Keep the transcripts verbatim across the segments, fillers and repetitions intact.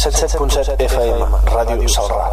cent set punt set F M, Ràdio Salrà.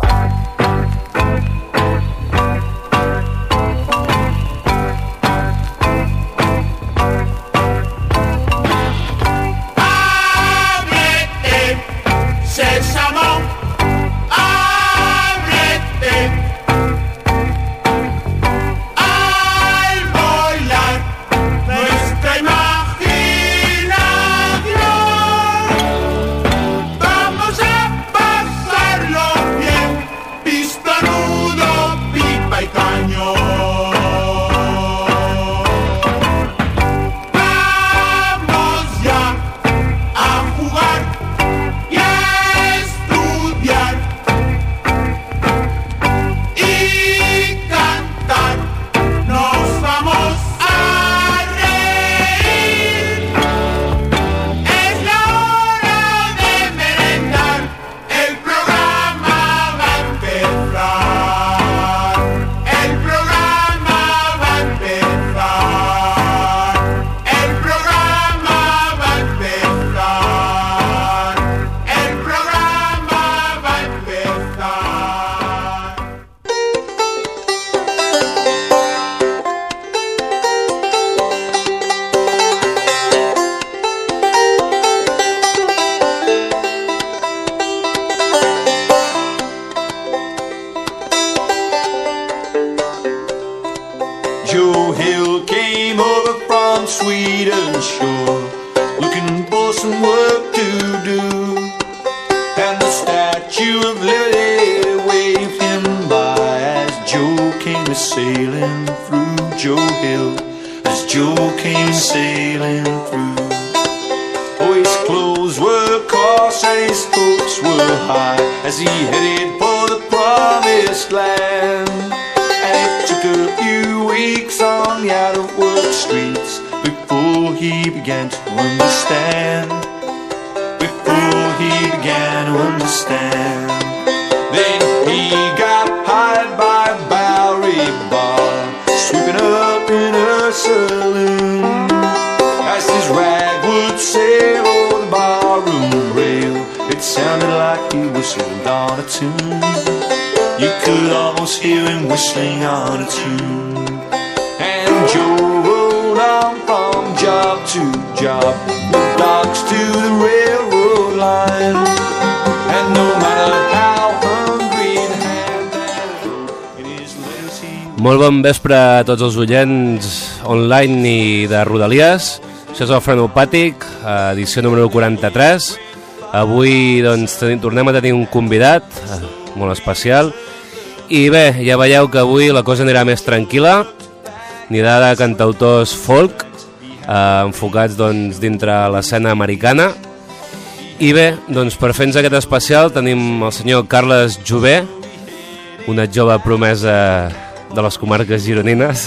Joe Hill came over from Sweden shore, looking for some work to do, and the Statue of Liberty waved him by as Joe came sailing through. Joe Hill, as Joe came sailing through. Oh, his clothes were coarse and his hopes were high as he headed for the promised land. And it took a few weeks on the out-of-work streets before he began to understand. Before he began to understand. Then he got hired by Bowery Bar, sweeping up in a saloon. As his rag would sail over the barroom rail, it sounded like he whistled on a tune. You could almost hear him whistling on a tune. And Joe rolled on from job to job, the docks to the railroad line. And no matter how hungry and hand in his letters he... Molt bon vespre a tots els oients online i de Rodalies. Això és el Frenopàtic, edició número quaranta-tres. Avui doncs, tornem a tenir un convidat molt especial. I bé, ja veieu que avui la cosa anirà més tranquil·la. Anirà de cantautors folk, eh, enfocats doncs, dintre l'escena americana. I bé, doncs, per fer-nos aquest especial tenim el senyor Carles Jové, una jove promesa de les comarques gironines.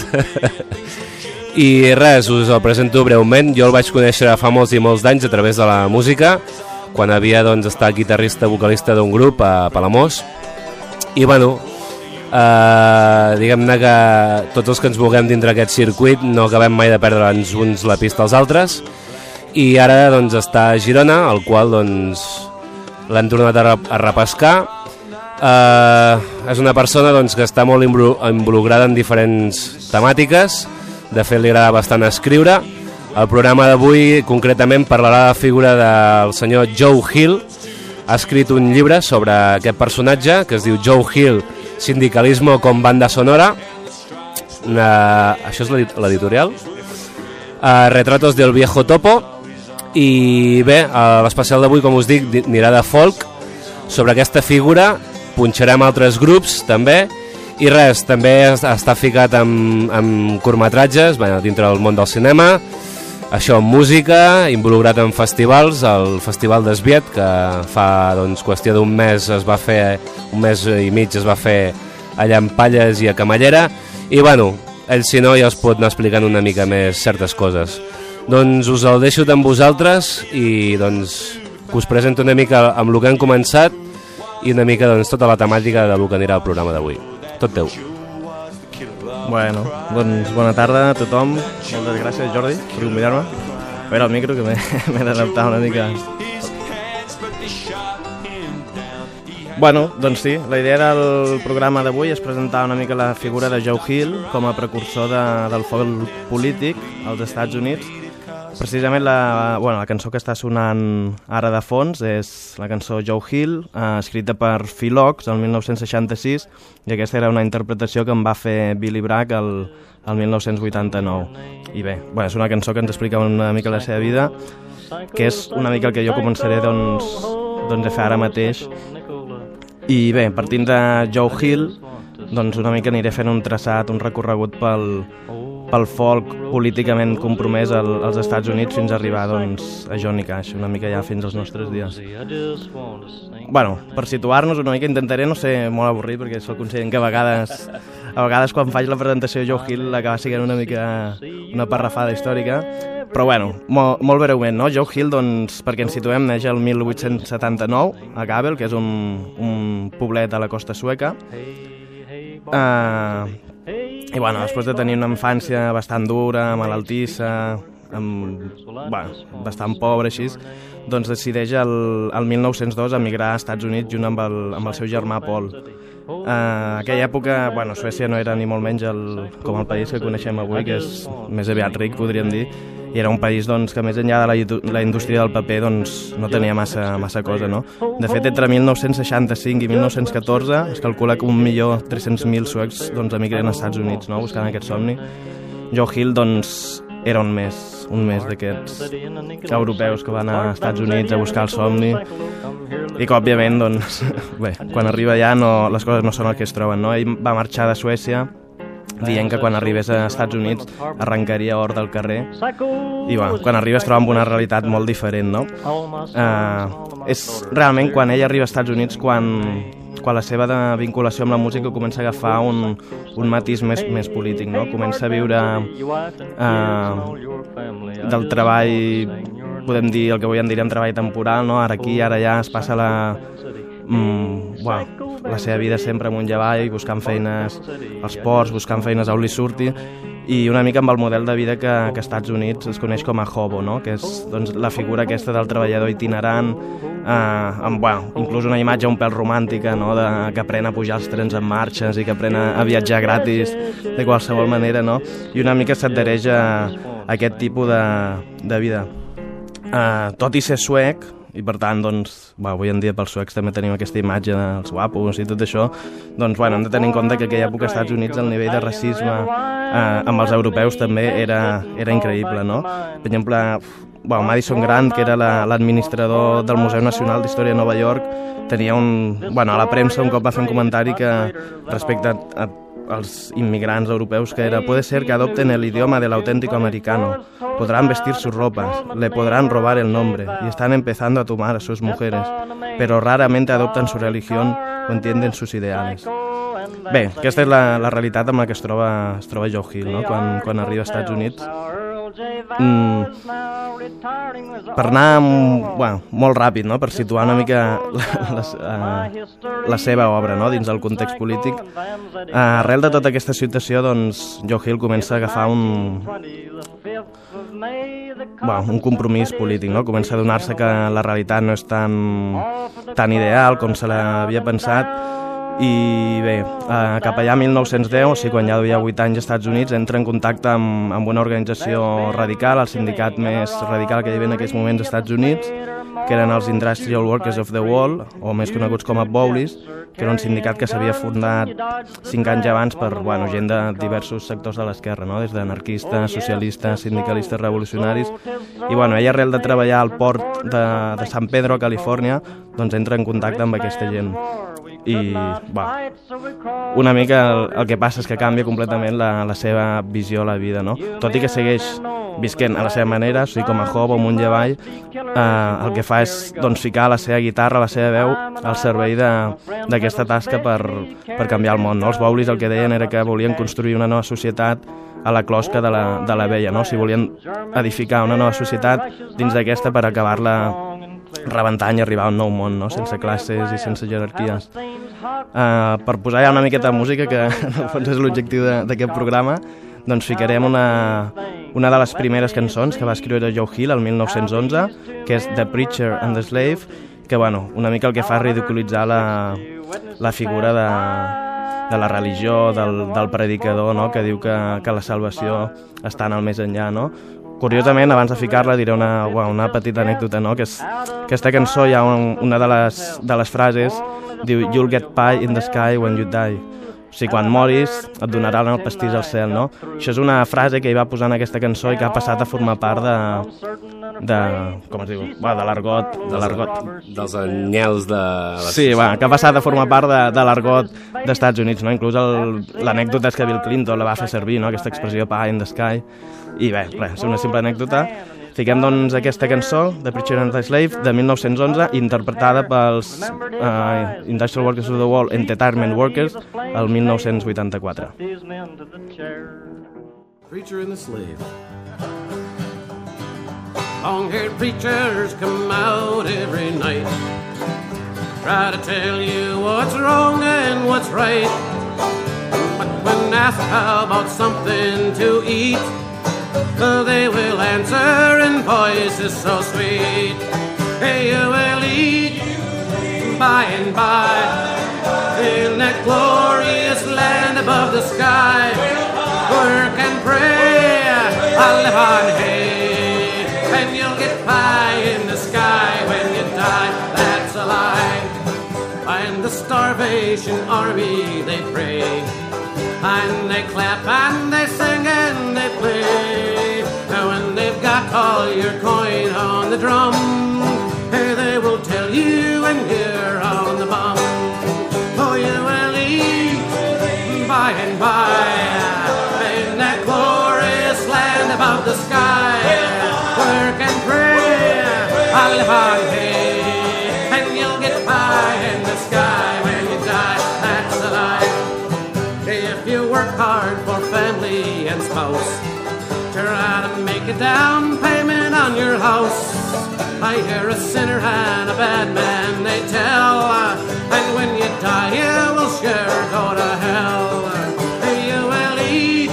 I res, us el presento breument. Jo el vaig conèixer fa molts i molts d'anys a través de la música, quan havia doncs, estat guitarrista vocalista d'un grup a Palamós. I bueno, eh, diguem-ne que tots els que ens moguem dintre aquest circuit no acabem mai de perdre'ns uns la pista als altres. I ara doncs, està a Girona, el qual doncs, l'han tornat a, a repescar. Eh, és una persona doncs, que està molt involucrada en diferents temàtiques. De fet, li agrada bastant escriure. El programa d'avui concretament parlarà de la figura del senyor Joe Hill. Ha escrit un llibre sobre aquest personatge que es diu Joe Hill, Sindicalismo con banda sonora. Una... Això és l'editorial. Uh, Retratos del viejo topo. I bé, uh, l'especial d'avui, com us dic, anirà de folk. Sobre aquesta figura punxarem altres grups també. I res, també està ficat amb, amb curtmetratges, bueno, dintre del món del cinema. Això, música, involucrat en festivals, el Festival d'Esbiet, que fa doncs, qüestió d'un mes es va fer, un mes i mig es va fer allà en Palles i a Camallera. I bueno, ell si no ja us pot anar explicant una mica més certes coses. Doncs us el deixo amb vosaltres i doncs que us presento una mica amb el que hem començat i una mica doncs, tota la temàtica del que anirà el programa d'avui. Tot teu. Bueno, doncs bona tarda a tothom. Moltes gràcies, Jordi, per convidar-me. A veure el micro, que m'he d'adaptar una mica. Bueno, doncs sí, la idea del programa d'avui és presentar una mica la figura de Joe Hill com a precursor de, del folk polític als Estats Units. Precisament la, bueno, la cançó que està sonant ara de fons és la cançó Joe Hill, eh, escrita per Phil Ochs el mil nou-cents seixanta-sis, i aquesta era una interpretació que en va fer Billy Bragg el, el mil nou-cents vuitanta-nou. I bé, bueno, és una cançó que ens explica una mica la seva vida, que és una mica el que jo començaré doncs, doncs, a fer ara mateix. I bé, partint de Joe Hill, doncs una mica aniré fent un traçat, un recorregut pel, pel folk políticament compromès al, als Estats Units fins a arribar doncs, a Johnny Cash, una mica ja fins als nostres dies. Bueno, per situar-nos una mica intentaré no ser molt avorrit, perquè soc conscient que a vegades, a vegades quan faig la presentació de Joe Hill acaba sent una mica una parrafada històrica, però bueno, molt, molt breument, no? Joe Hill, doncs, perquè ens situem, neix el mil vuit-cents setanta-nou a Gabel, que és un, un poblet a la costa sueca. Uh, I bueno, després de tenir una infància bastant dura, malaltissa, amb, bueno, bastant pobra així, doncs decideix el, el mil nou-cents dos emigrar als Estats Units junt amb el, amb el seu germà Paul. Uh, aquella època, bueno, Suècia no era ni molt menys el, com el país que coneixem avui, que és més aviat ric, podríem dir, i era un país doncs, que més enllà de la, la indústria del paper doncs, no tenia massa, massa cosa, no? De fet, entre mil nou-cents seixanta-cinc i mil nou-cents catorze es calcula que un milió tres-cents mil suecs doncs, emigren als Estats Units, no? Buscant aquest somni. Joe Hill doncs, era un més, un més d'aquests europeus que van als Estats Units a buscar el somni i que, òbviament, doncs, bé, quan arriba allà no, les coses no són el que es troben, no? Ell va marxar de Suècia dient que quan arribés als Estats Units arrencaria or del carrer i bueno, quan arriba es troba amb una realitat molt diferent, no? Uh, és realment quan ell arriba als Estats Units quan, quan la seva de vinculació amb la música comença a agafar un, un matís més, més polític, no? Comença a viure uh, del treball, podem dir el que avui en diríem treball temporal, no? Ara aquí, ara allà es passa la... Mm, bueno, la seva vida sempre amunt i avall, buscant feines als ports, buscant feines on li surti, i una mica amb el model de vida que, que als Estats Units es coneix com a hobo, no? Que és doncs, la figura aquesta del treballador itinerant, eh, amb, bueno, inclús una imatge un pèl romàntica, no? De, que aprèn a pujar els trens en marxes i que aprèn a, a viatjar gratis de qualsevol manera, no? I una mica s'adhereix a, a aquest tipus de, de vida. Eh, tot i ser suec, i per tant, doncs, bueno, avui en dia pels suecs també tenim aquesta imatge dels guapos i tot això, doncs, bueno, hem de tenir en compte que en aquella època als Estats Units el nivell de racisme eh, amb els europeus també era, era increïble, no? Per exemple, bueno, Madison Grant, que era l'administrador del Museu Nacional d'Història de Nova York, tenia un... Bueno, a la premsa un cop va fer un comentari que respecte a, a als inmigrants europeus, que era: puede ser que adopten el idioma del auténtico americano, podrán vestir sus ropas, le podrán robar el nombre y están empezando a tomar a sus mujeres, pero raramente adoptan su religión o entienden sus ideales. Bé, aquesta és la, la realitat amb la que es troba, es troba Joe Hill, no? quan, quan arriba als Estats Units. Mm, per anar bueno, molt ràpid, no? Per situar una mica la, la, uh, la seva obra, no? Dins del context polític, uh, arrel de tota aquesta situació, doncs, Joe Hill comença a agafar un, bueno, un compromís polític, no? Comença a adonar-se que la realitat no és tan, tan ideal com se l'havia pensat. I bé, eh, cap allà mil nou-cents deu, o sigui, quan ja duia vuit anys als Estats Units, entra en contacte amb, amb una organització radical, el sindicat més radical que hi havia en aquells moments als Estats Units, que eren els Industrial Workers of the Wall, o més coneguts com a Bowlees, que era un sindicat que s'havia fundat cinc anys abans per, bueno, gent de diversos sectors de l'esquerra, no? Des d'anarquistes, socialistes, sindicalistes revolucionaris. I bueno, ell, arrel de treballar al port de, de San Pedro, Califòrnia, doncs entra en contacte amb aquesta gent. I va, una mica el, el que passa és que canvia completament la, la seva visió a la vida, no? Tot i que segueix visquent a la seva manera, o sigui, com a hobo, amunt i avall, eh, el que fa és doncs, ficar la seva guitarra, la seva veu al servei d'aquesta tasca per, per canviar el món, no? Els Bowlees el que deien era que volien construir una nova societat a la closca de la, de la vella, no? O sigui, volien edificar una nova societat dins d'aquesta per acabar-la rebentant i arribar a un nou món, no? Sense classes i sense jerarquies. Uh, per posar ja una miqueta de música, que en el fons és l'objectiu d'aquest programa, doncs ficarem una, una de les primeres cançons que va escriure Joe Hill el mil nou-cents onze, que és The Preacher and the Slave, que bueno, una mica el que fa és ridiculitzar la, la figura de, de la religió, del, del predicador, no? Que diu que, que la salvació està en el més enllà, no? Curiosament, abans de ficar-la, diré una, bueno, una petita anècdota, no? Que és, aquesta cançó hi ha un, una de les, de les frases, diu "You'll get pie in the sky when you die". O sigui, quan moris et donaran el pastís al cel, no? Això és una frase que hi va posar en aquesta cançó i que ha passat a formar part de... de com es diu? Bueno, de l'argot. De l'argot. Dels anyels de... Sí, bueno, que ha passat a formar part de, de l'argot dels Estats Units, no? Inclús l'anècdota és que Bill Clinton la va fer servir, no? Aquesta expressió "pie in the sky". I bé, res, és una simple anècdota. Fiquem, doncs, aquesta cançó, The Preacher and the Slave, de mil nou-cents onze, interpretada pels uh, Industrial Workers of the World Entertainment Workers, el mil nou-cents vuitanta-quatre. Preacher and the Slave. Long-haired preachers come out every night, try to tell you what's wrong and what's right, but when asked how about something to eat, they will answer in voices so sweet. Hey, you will eat by and by in that glorious land above the sky. Work and pray, I'll live on hay, and you'll get pie in the sky when you die. That's a lie. And the Starvation Army, they pray, and they clap and they sing and they play. Now when they've got all your coin on the drum, hey, they will tell you and you're on the bum. Oh, you will eat by and by in that glorious land above the sky. Work and pray, I'll live on hay, and you'll get pie in the sky when you die. That's a lie. If you work hard for family and spouse, try to make a down payment on your house. I hear a sinner and a bad man, they tell, and when you die you will sure go to hell. You will eat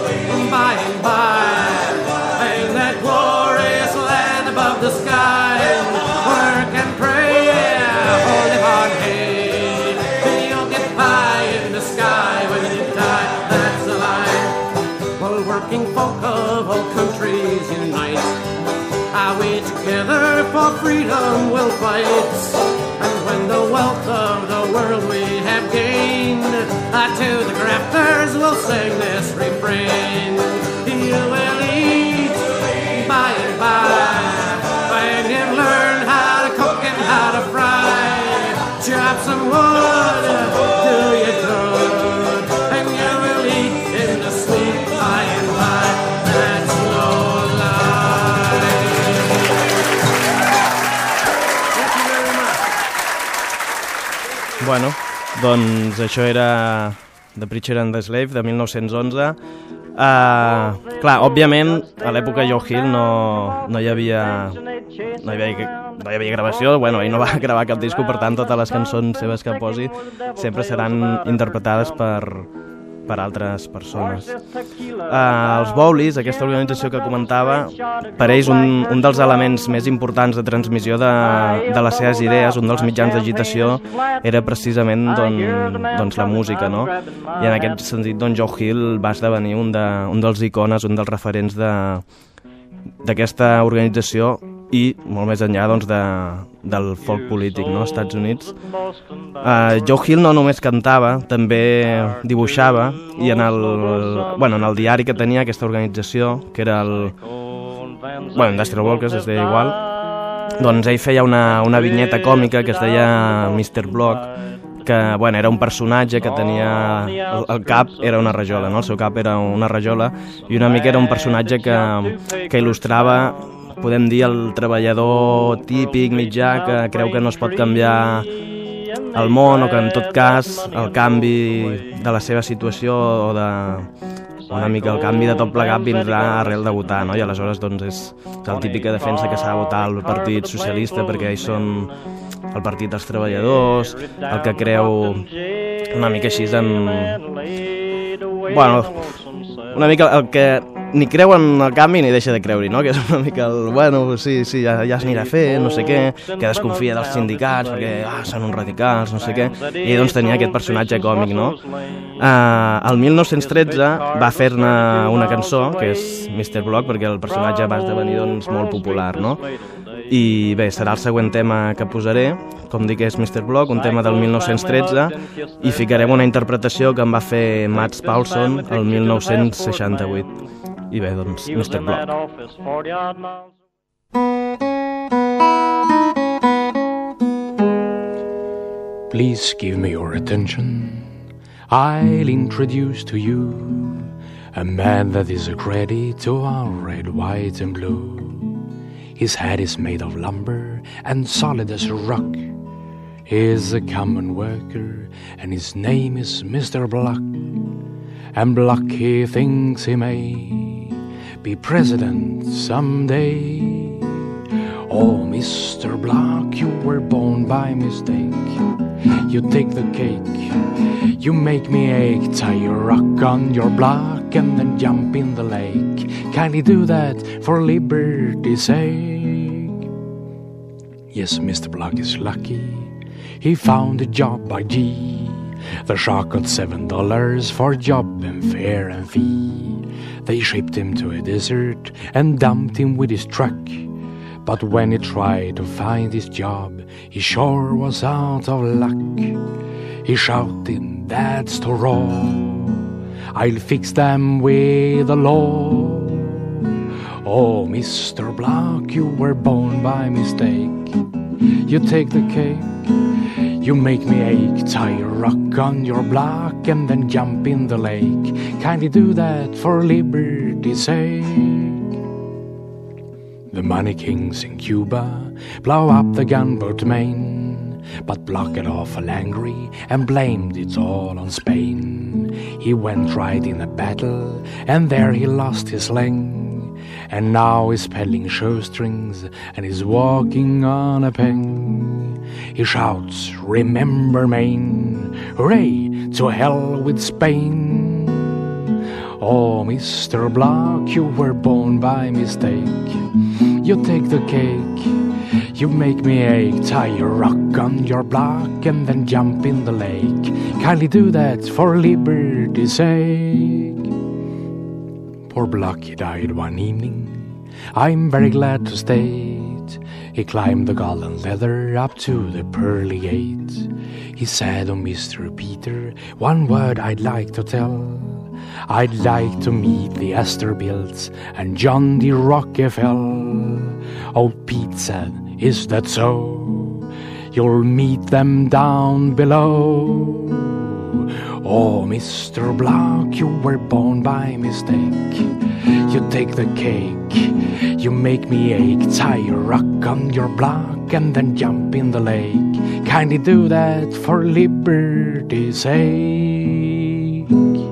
by and by in that glorious land above the sky. Work and pray, or live on hay, you'll get pie in the sky when you die. That's a lie. Well, working folk of all countries unite, ah, we together for freedom will fight. And when the wealth of the world we have gained, ah, to the grafters we'll sing this refrain. You will eat by and by when you learn how to cook and how to fry. Chop some wood, do you good, and you will eat in the sweet by and by. That's no lie. Thank you very much. Bueno, doncs això era The Preacher and the Slave, de mil nou-cents onze. Uh, clar, òbviament, a l'època Joe Hill no, no hi havia no hi havia, no hi havia gravació, bueno, ell no va gravar cap disco, per tant, totes les cançons seves que posi sempre seran interpretades per, per altres persones. Uh, els Bowlees, aquesta organització que comentava, per ells un, un dels elements més importants de transmissió de, de les seves idees, un dels mitjans d'agitació, era precisament doncs, doncs la música, no? I en aquest sentit, doncs, Joe Hill va esdevenir un, de, un dels icones, un dels referents de, d'aquesta organització i molt més enllà doncs, de, del folk polític, no?, als Estats Units. Uh, Joe Hill no només cantava, també dibuixava, i en el, bueno, en el diari que tenia aquesta organització, que era el bueno, Industrial Workers, es deia igual, doncs ell feia una, una vinyeta còmica que es deia mister Block, que bueno, era un personatge que tenia... El, el cap era una rajola, no? El seu cap era una rajola, i una mica era un personatge que, que il·lustrava, podem dir, el treballador típic mitjà que creu que no es pot canviar el món, o que en tot cas el canvi de la seva situació o de una mica el canvi de tot plegat vindrà arrel de votar, no? I aleshores doncs, és, és el típic que defensa que s'ha de votar el Partit Socialista perquè ells són el partit dels treballadors, el que creu una mica així en... Bueno, una mica el que ni creu en el canvi ni deixa de creure-hi, no? Que és una mica el, bueno, sí, sí, ja, ja s'anirà a fer, no sé què, que desconfia dels sindicats perquè ah, són uns radicals, no sé què, i doncs tenia aquest personatge còmic, no? Uh, el mil nou-cents tretze va fer-ne una cançó, que és mister Block, perquè el personatge va esdevenir doncs, molt popular, no? I bé, serà el següent tema que posaré, com dic és mister Block, un tema del mil nou-cents tretze, i ficarem una interpretació que en va fer Mats Paulson el mil nou-cents seixanta-vuit. I bé, doncs, mister Block. Please give me your attention. I'll introduce to you a man that is a credit to our red, white and blue. His head is made of lumber and solid as a rock. He's a common worker and his name is mister Block. And Block he thinks he may be president someday. Oh, mister Block, you were born by mistake. You take the cake, you make me ache. Tie your rock on your block and then jump in the lake. Kindly do that for liberty's sake. Yes, mister Block is lucky. He found a job by G. The shark got seven dollars for job and fare and fee. They shipped him to a desert and dumped him with his truck. But when he tried to find his job, he sure was out of luck. He shouted, "That's too raw. I'll fix them with the law." Oh, mister Block, you were born by mistake. You take the cake, you make me ache. Tie a rock on your block and then jump in the lake. Kindly do that for liberty's sake. The money kings in Cuba blow up the gunboat main, but Block got awful angry and blamed it all on Spain. He went right in a battle and there he lost his leg. And now he's peddling shoestrings and he's walking on a peg. He shouts, "Remember Maine, hooray, to hell with Spain." Oh, mister Block, you were born by mistake. You take the cake, you make me ache. Tie your rock on your block and then jump in the lake. Kindly do that for liberty's sake. Poor Block, he died one evening, I'm very glad to state. He climbed the golden ladder up to the pearly gate. He said, "Oh, Mister Peter, one word I'd like to tell. I'd like to meet the Astorbilts and John D. Rockefeller." Old Pete said, "Is that so? You'll meet them down below." Oh, mister Block, you were born by mistake. You take the cake, you make me ache. Tie your rock on your block and then jump in the lake. Kindly do that for liberty's sake.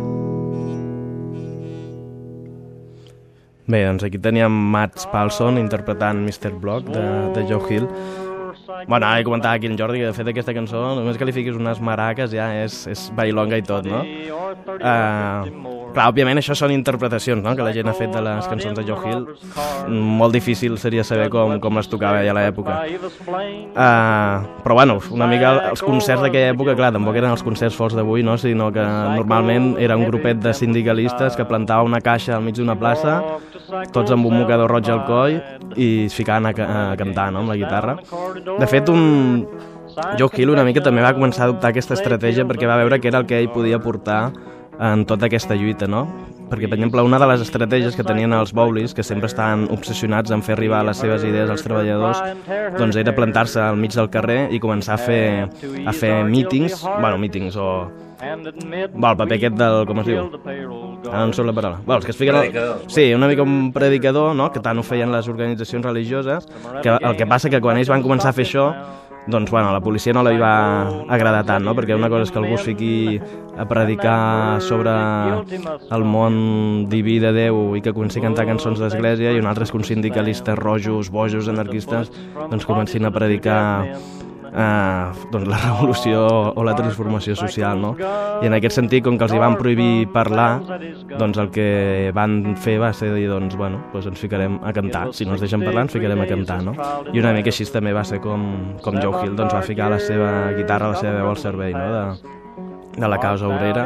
Bé, doncs aquí teníem Mats Paulson interpretant mister Block de, de Joe Hill. Bueno, ara he comentat aquí en Jordi que de fet aquesta cançó, només que li fiquis unes maraques ja és, és bailonga i tot, no? Uh, clar, òbviament això són interpretacions, no?, que la gent ha fet de les cançons de Joe Hill. Molt difícil seria saber com, com les tocava ella a l'època. Uh, però bueno, una mica els concerts d'aquella època, clar, tampoc eren els concerts forts d'avui, no?, sinó que normalment era un grupet de sindicalistes que plantava una caixa al mig d'una plaça, tots amb un mocador roig al coll i es ficaven a, a cantar, no?, amb la guitarra. De fet, un... Joe Hill una mica també va començar a adoptar aquesta estratègia perquè va veure que era el que ell podia portar en tota aquesta lluita, no? Perquè, per exemple, una de les estratègies que tenien els Bowleys, que sempre estaven obsessionats en fer arribar les seves idees als treballadors, doncs era plantar-se al mig del carrer i començar a fer, a fer mítings, bueno, mítings o... Bueno, el paper aquest del... com es diu? Ara no em surt la paraula. Bueno, els que es fiquen... El... Sí, una mica un predicador, no?, que tant ho feien les organitzacions religioses, que el que passa que quan ells van començar a fer això, doncs, bueno, la policia no li va agradar tant, no?, perquè una cosa és que algú es fiqui a predicar sobre el món diví de Déu i que comenci a cantar cançons d'església, i un altre és que uns sindicalistes rojos, bojos, anarquistes, doncs comencin a predicar eh, doncs la revolució o la transformació social, no? I en aquest sentit, com que els hi van prohibir parlar, doncs el que van fer va ser dir, doncs, bueno, doncs ens ficarem a cantar. Si no ens deixen parlar, ens ficarem a cantar, no? I una mica així també va ser com, com Joe Hill doncs, va ficar la seva guitarra, la seva veu al servei, no?, de, de la causa obrera.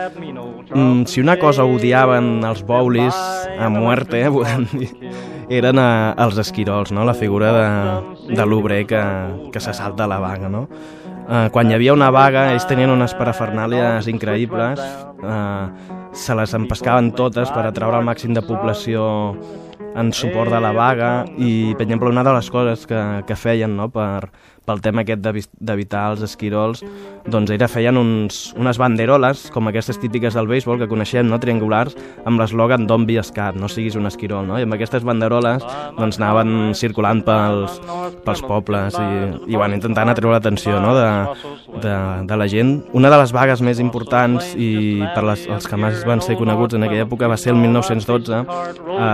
Mm, si una cosa odiaven els Bowleys a muerte, eh, podem dir, eren eh, els esquirols, no?, la figura de, de l'obrer que, que se salta a la vaga, no? Eh, quan hi havia una vaga, ells tenien unes parafernàlies increïbles, eh, se les empescaven totes per atraure el màxim de població en suport de la vaga i, per exemple, una de les coses que, que feien, no?, per, pel tema aquest d'evitar els esquirols, doncs era feien uns, unes banderoles, com aquestes típiques del béisbol que coneixem, no?, triangulars, amb l'eslògan Don't be a scat, no siguis un esquirol, no? I amb aquestes banderoles doncs anaven circulant pels, pels pobles i, i bueno, intentant atreure l'atenció, no?, de, de, de la gent. Una de les vagues més importants i per les, els que més van ser coneguts en aquella època va ser el mil nou-cents dotze a,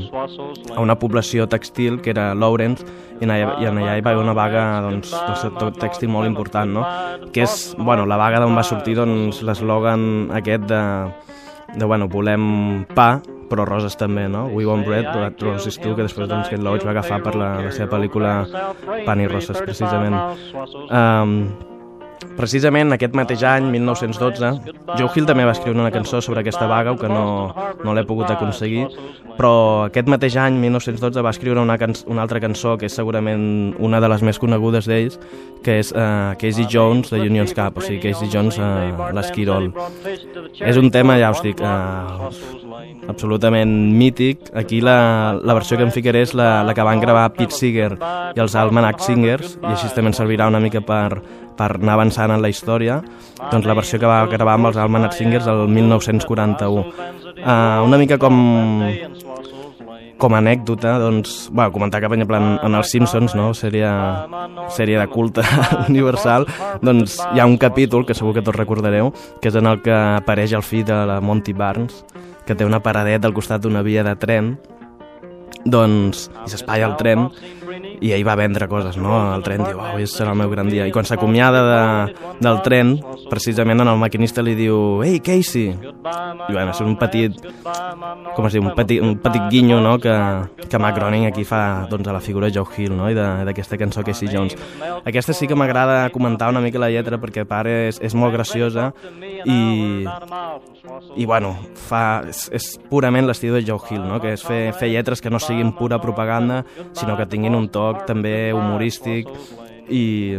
a una població textil que era Lawrence, i allà, i allà hi va haver una vaga doncs, del sector tèxtil molt important, no?, que és, bueno, la vaga d'on va sortir doncs, l'eslògan aquest de, de, bueno, volem pa, però roses també, no? We want bread, but roses too, que després doncs, Ken Loach va agafar per la, la seva pel·lícula Pan i Roses, precisament. Um, Precisament aquest mateix any, mil nou-cents dotze, Joe Hill també va escriure una cançó sobre aquesta vaga, que no, no l'he pogut aconseguir, però aquest mateix any, mil nou-cents dotze, va escriure una, can una altra cançó que és segurament una de les més conegudes d'ells, que és uh, Casey Jones de Union's Cap, o sigui, Casey Jones uh, l'esquirol. És un tema, ja us dic, uh, absolutament mític. Aquí la, la versió que em ficaré és la, la que van gravar Pete Seeger i els Almanac Singers, i així també ens servirà una mica per, per anar avançant en la història. Doncs la versió que va gravar amb els Almanac Singers el mil nou-cents quaranta-u. Uh, una mica com, com a anècdota, doncs, bueno, comentar que, per exemple, en, en els Simpsons, no?, sèrie, sèrie de culte universal, doncs hi ha un capítol que segur que tots recordareu, que és en el que apareix el fill de la Monty Barnes, que té una paradeta al costat d'una via de tren, doncs, i s'espatlla el tren, i ell va vendre coses, no? El tren diu, oh, avui serà el meu gran dia. I quan s'acomiada de, del tren, precisament en el maquinista li diu, ei, Casey! I bueno, és un petit, com es diu, un petit, un petit guinyo, no?, que, que Mac Groening aquí fa, doncs, a la figura Joe Hill, no?, i d'aquesta cançó Casey Jones. Aquesta sí que m'agrada comentar una mica la lletra, perquè a part és, és molt graciosa i, i bueno, fa, és, és purament l'estil de Joe Hill, no?, que és fer, fer lletres que no siguin pura propaganda, sinó que tinguin un toc també humorístic i,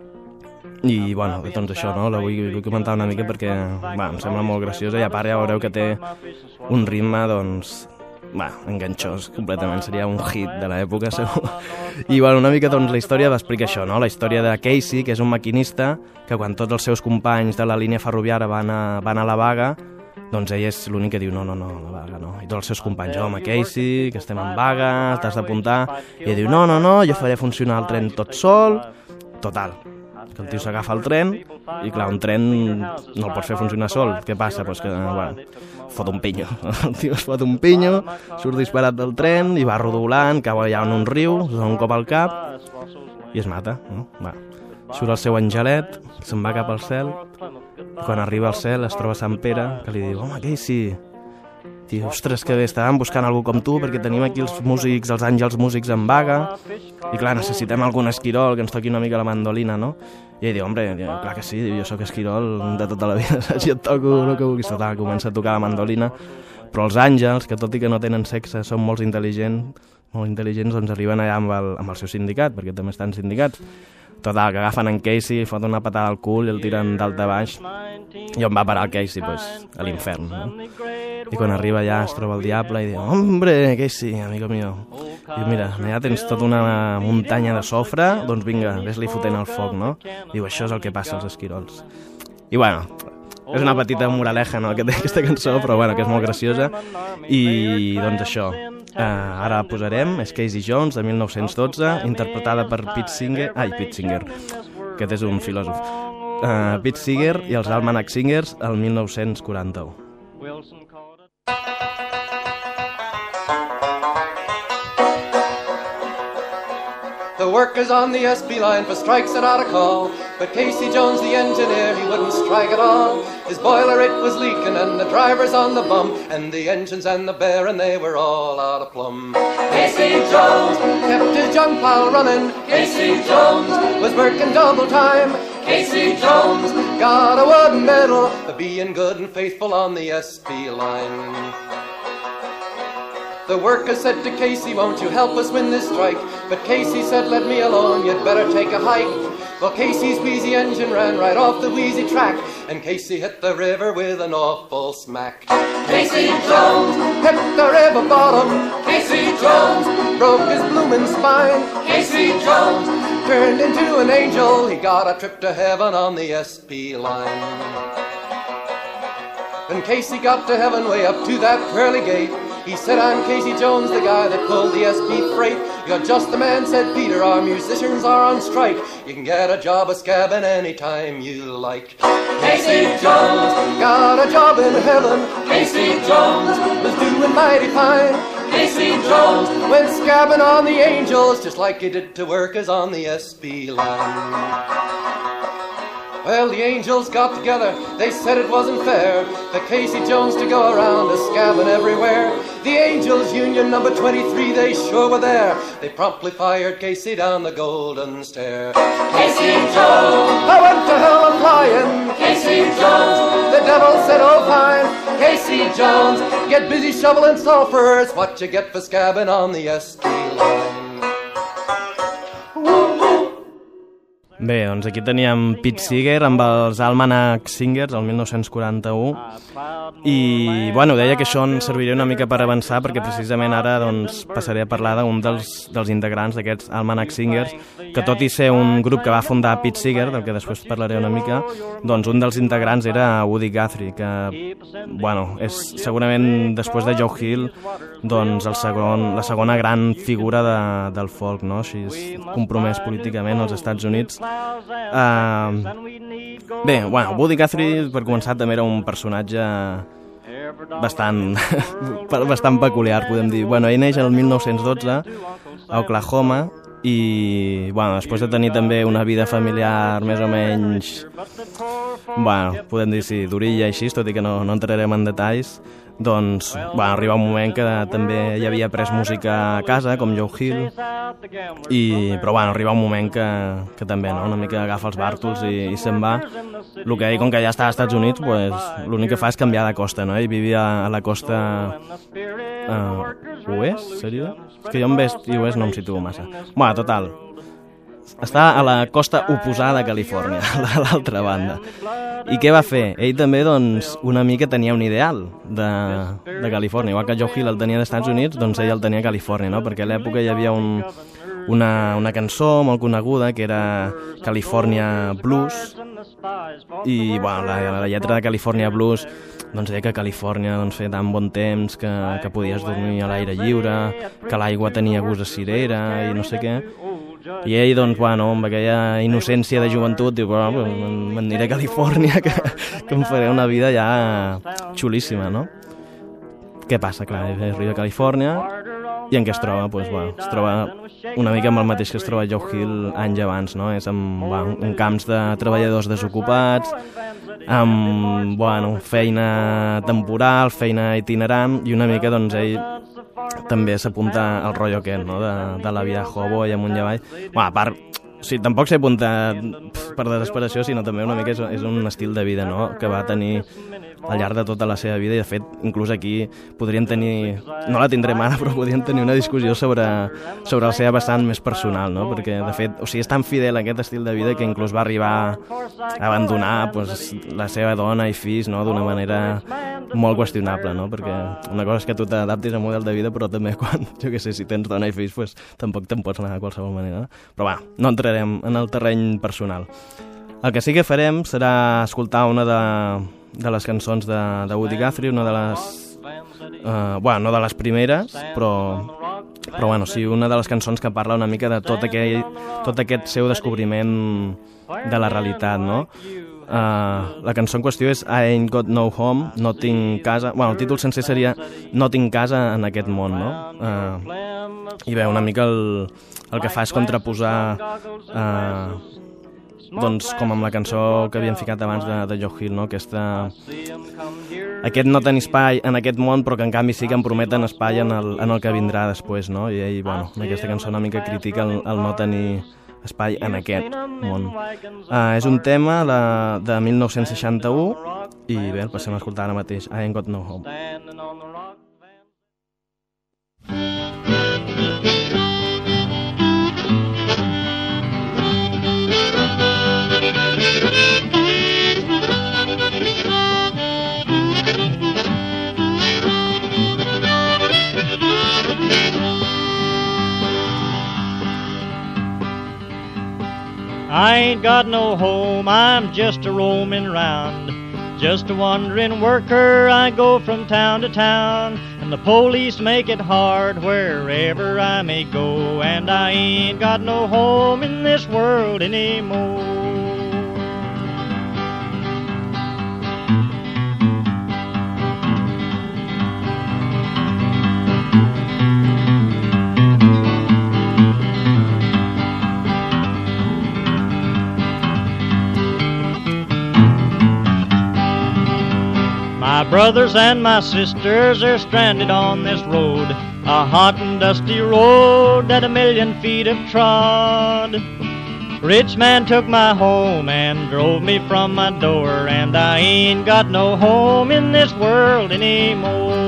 i bueno, doncs això, no? La vull, vull comentar una mica perquè va, em sembla molt graciosa i a part ja veureu que té un ritme, doncs, va, enganxós completament, seria un hit de l'època segur. I bueno, una mica doncs la història va explicar això, no? La història de Casey, que és un maquinista que quan tots els seus companys de la línia ferroviària van a, van a la vaga, doncs ell és l'únic que diu no, no, no, la vaga no. I tots els seus companys, home, Casey, que estem en vaga, t'has d'apuntar. I ell diu, no, no, no, jo faré funcionar el tren tot sol. Total, que el tio s'agafa el tren i clar, un tren no el pots fer funcionar sol. Què passa? Pues que, bueno, fot un pinyo. El tio es fot un pinyo, surt disparat del tren i va rodolant, cau allà en un riu, es dona un cop al cap i es mata. No? Va. Surt el seu angelet, se'n va cap al cel. Quan arriba al cel es troba Sant Pere, que li diu, home, Casey, diu, ostres, que bé, estàvem buscant algú com tu perquè tenim aquí els músics, els àngels músics en vaga i clar, necessitem algun esquirol que ens toqui una mica la mandolina, no? I ell diu, hombre, clar que sí, jo sóc esquirol de tota la vida, saps? Jo et toco el que vulguis. Total, comença a tocar la mandolina, però els àngels, que tot i que no tenen sexe, són molt intel·ligents, molt intel·ligents, doncs arriben allà amb el, amb el seu sindicat, perquè també estan sindicats. Total, que agafen en Casey, foten una patada al cul i el tiren dalt a baix. I on va parar el Casey? Pues, a l'infern, no? I quan arriba allà es troba el diable i diu, hombre, Casey, amigo mío. Diu, mira, allà tens tota una muntanya de sofre, doncs vinga, ves-li fotent el foc, no? Diu, això és el que passa als esquirols. I bueno, és una petita moraleja, no?, que té aquesta cançó, però bueno, que és molt graciosa. I doncs això, uh, ara la posarem, és Casey Jones, de mil nou-cents dotze, interpretada per Pete Seeger, ai, Pete Seeger, que és un filòsof, uh, Pete Seeger i els Almanac Singers, el mil nou-cents quaranta-u. The workers on the S P line for strikes had had a call, but Casey Jones, the engineer, he wouldn't strike at all. His boiler, it was leaking, and the drivers on the bum, and the engines and the bear, and they were all out of plumb. Casey Jones kept his junk pile running. Casey Jones was working double time. Casey Jones got a wooden medal for being good and faithful on the S P line. The workers said to Casey, won't you help us win this strike? But Casey said, let me alone, you'd better take a hike. Well, Casey's wheezy engine ran right off the wheezy track, and Casey hit the river with an awful smack. Casey Jones hit the river bottom. Casey Jones broke his bloomin' spine. Casey Jones turned into an angel. He got a trip to heaven on the S P line. When Casey got to heaven way up to that pearly gate, he said, I'm Casey Jones, the guy that pulled the S P freight. You're just the man, said Peter, our musicians are on strike. You can get a job a scabbing anytime you like. Casey Jones got a job in heaven. Casey Jones was doing mighty fine. Casey Jones went scabbing on the angels, just like he did to workers on the S P line. Well, the angels got together, they said it wasn't fair for Casey Jones to go around a scabbing everywhere. The Angels Union number twenty-three, they sure were there. They promptly fired Casey down the golden stair. Casey Jones, I went to hell a flying. Casey Jones, the devil said, oh fine. Casey Jones, get busy shoveling sulfur. It's what you get for scabbing on the S P line. Bé, doncs aquí teníem Pete Seeger amb els Almanac Singers, el mil nou-cents quaranta-u, i bueno, deia que això ens serviria una mica per avançar, perquè precisament ara doncs, passaré a parlar d'un dels, dels integrants d'aquests Almanac Singers, que tot i ser un grup que va fundar Pete Seeger, del que després parlaré una mica, doncs un dels integrants era Woody Guthrie, que bueno, és segurament després de Joe Hill doncs el segon, la segona gran figura de, del folk, no? Així compromès políticament als Estats Units. Uh, bé, bueno, Woody Guthrie, per començar, també era un personatge bastant, bastant peculiar, podem dir. Bueno, ell neix el mil nou-cents dotze a Oklahoma i, bueno, després de tenir també una vida familiar més o menys, bueno, podem dir sí, durilla i així, tot i que no, no entrarem en detalls, doncs, bueno, arriba un moment que també hi havia pres música a casa, com Joe Hill, i, però bueno, arriba un moment que, que també, no?, una mica agafa els bàrtols i, i se'n va. El que ell, com que ja està als Estats Units, pues, l'únic que fa és canviar de costa, no?, i vivia a la costa uh, oest, seria? És que jo en vest i oest no em situo massa. Bueno, total, està a la costa oposada a Califòrnia, a l'altra banda. I què va fer? Ell també, doncs, una mica tenia un ideal de, de Califòrnia. Igual que Joe Hill el tenia als Estats Units, doncs ell el tenia a Califòrnia, no? Perquè a l'època hi havia un, una, una cançó molt coneguda que era California Blues, i bueno, la, la lletra de California Blues doncs deia que a Califòrnia doncs, feia tan bon temps que, que podies dormir a l'aire lliure, que l'aigua tenia gust de cirera i no sé què. I ell, doncs, bueno, amb aquella innocència de joventut, diu, bueno, m'aniré a Califòrnia, que, que em faré una vida ja xulíssima, no? Què passa? Clar, arriba a Califòrnia i en què es troba? Pues, bueno, es troba una mica amb el mateix que es troba Joe Hill anys abans, no? És amb, bueno, en camps de treballadors desocupats, amb, bueno, feina temporal, feina itinerant, i una mica, doncs, ell també s'apunta al rotllo aquest, no?, de, de la vida hobo i amunt i avall. Bueno, a part, o sigui, tampoc s'ha apuntat per desesperació, sinó també una mica és, és un estil de vida, no?, que va tenir al llarg de tota la seva vida, i de fet, inclús aquí podrien tenir, no la tindrem ara, però podrien tenir una discussió sobre, sobre la seva vessant més personal, no?, perquè, de fet, o sigui, és tan fidel a aquest estil de vida que inclús va arribar a abandonar pues, la seva dona i fills, no?, d'una manera molt qüestionable, no?, perquè una cosa és que tu t'adaptis al model de vida, però també quan, jo què sé, si tens dona i fills, pues, tampoc te'n pots anar de qualsevol manera, no? Però va, no entrarem en el terreny personal. El que sí que farem serà escoltar una de, de les cançons de, de Woody Guthrie, una de les... Uh, bueno, no de les primeres, però, però bueno, sí, una de les cançons que parla una mica de tot, aquell, tot aquest seu descobriment de la realitat, no? Uh, la cançó en qüestió és I Ain't Got No Home, no tinc casa... Bueno, el títol sencer seria No tinc casa en aquest món, no? Uh, I bé, una mica el, el que fa és contraposar... Uh, doncs com amb la cançó que havíem ficat abans de, de Joe Hill, no? Aquesta, aquest no tenir espai en aquest món, però que en canvi sí que em prometen espai en el, en el que vindrà després, no? I ell, bueno, en aquesta cançó una mica critica el, el no tenir espai en aquest món. Uh, és un tema la, de mil nou-cents seixanta-u i bé, el passem a escoltar ara mateix, I Ain't Got No Home. I ain't got no home, I'm just a roaming round, just a wandering worker, I go from town to town, and the police make it hard wherever I may go, and I ain't got no home in this world anymore. My brothers and my sisters are stranded on this road, a hot and dusty road that a million feet have trod. Rich man took my home and drove me from my door, and I ain't got no home in this world anymore.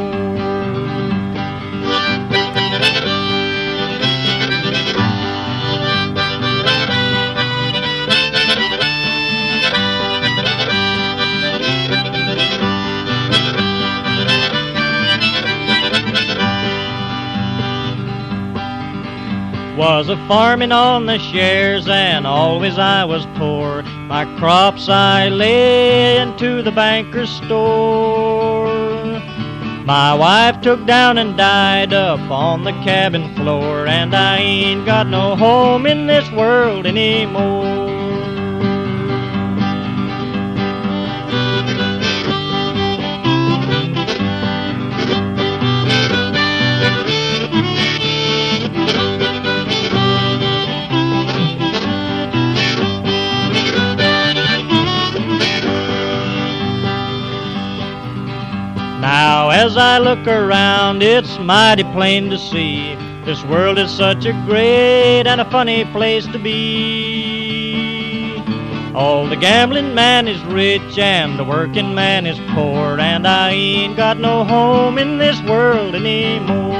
Was a farming on the shares and always I was poor. My crops I lay into the banker's store. My wife took down and died up on the cabin floor, and I ain't got no home in this world anymore. Now as I look around, it's mighty plain to see this world is such a great and a funny place to be. All the gambling man is rich and the working man is poor, and I ain't got no home in this world anymore.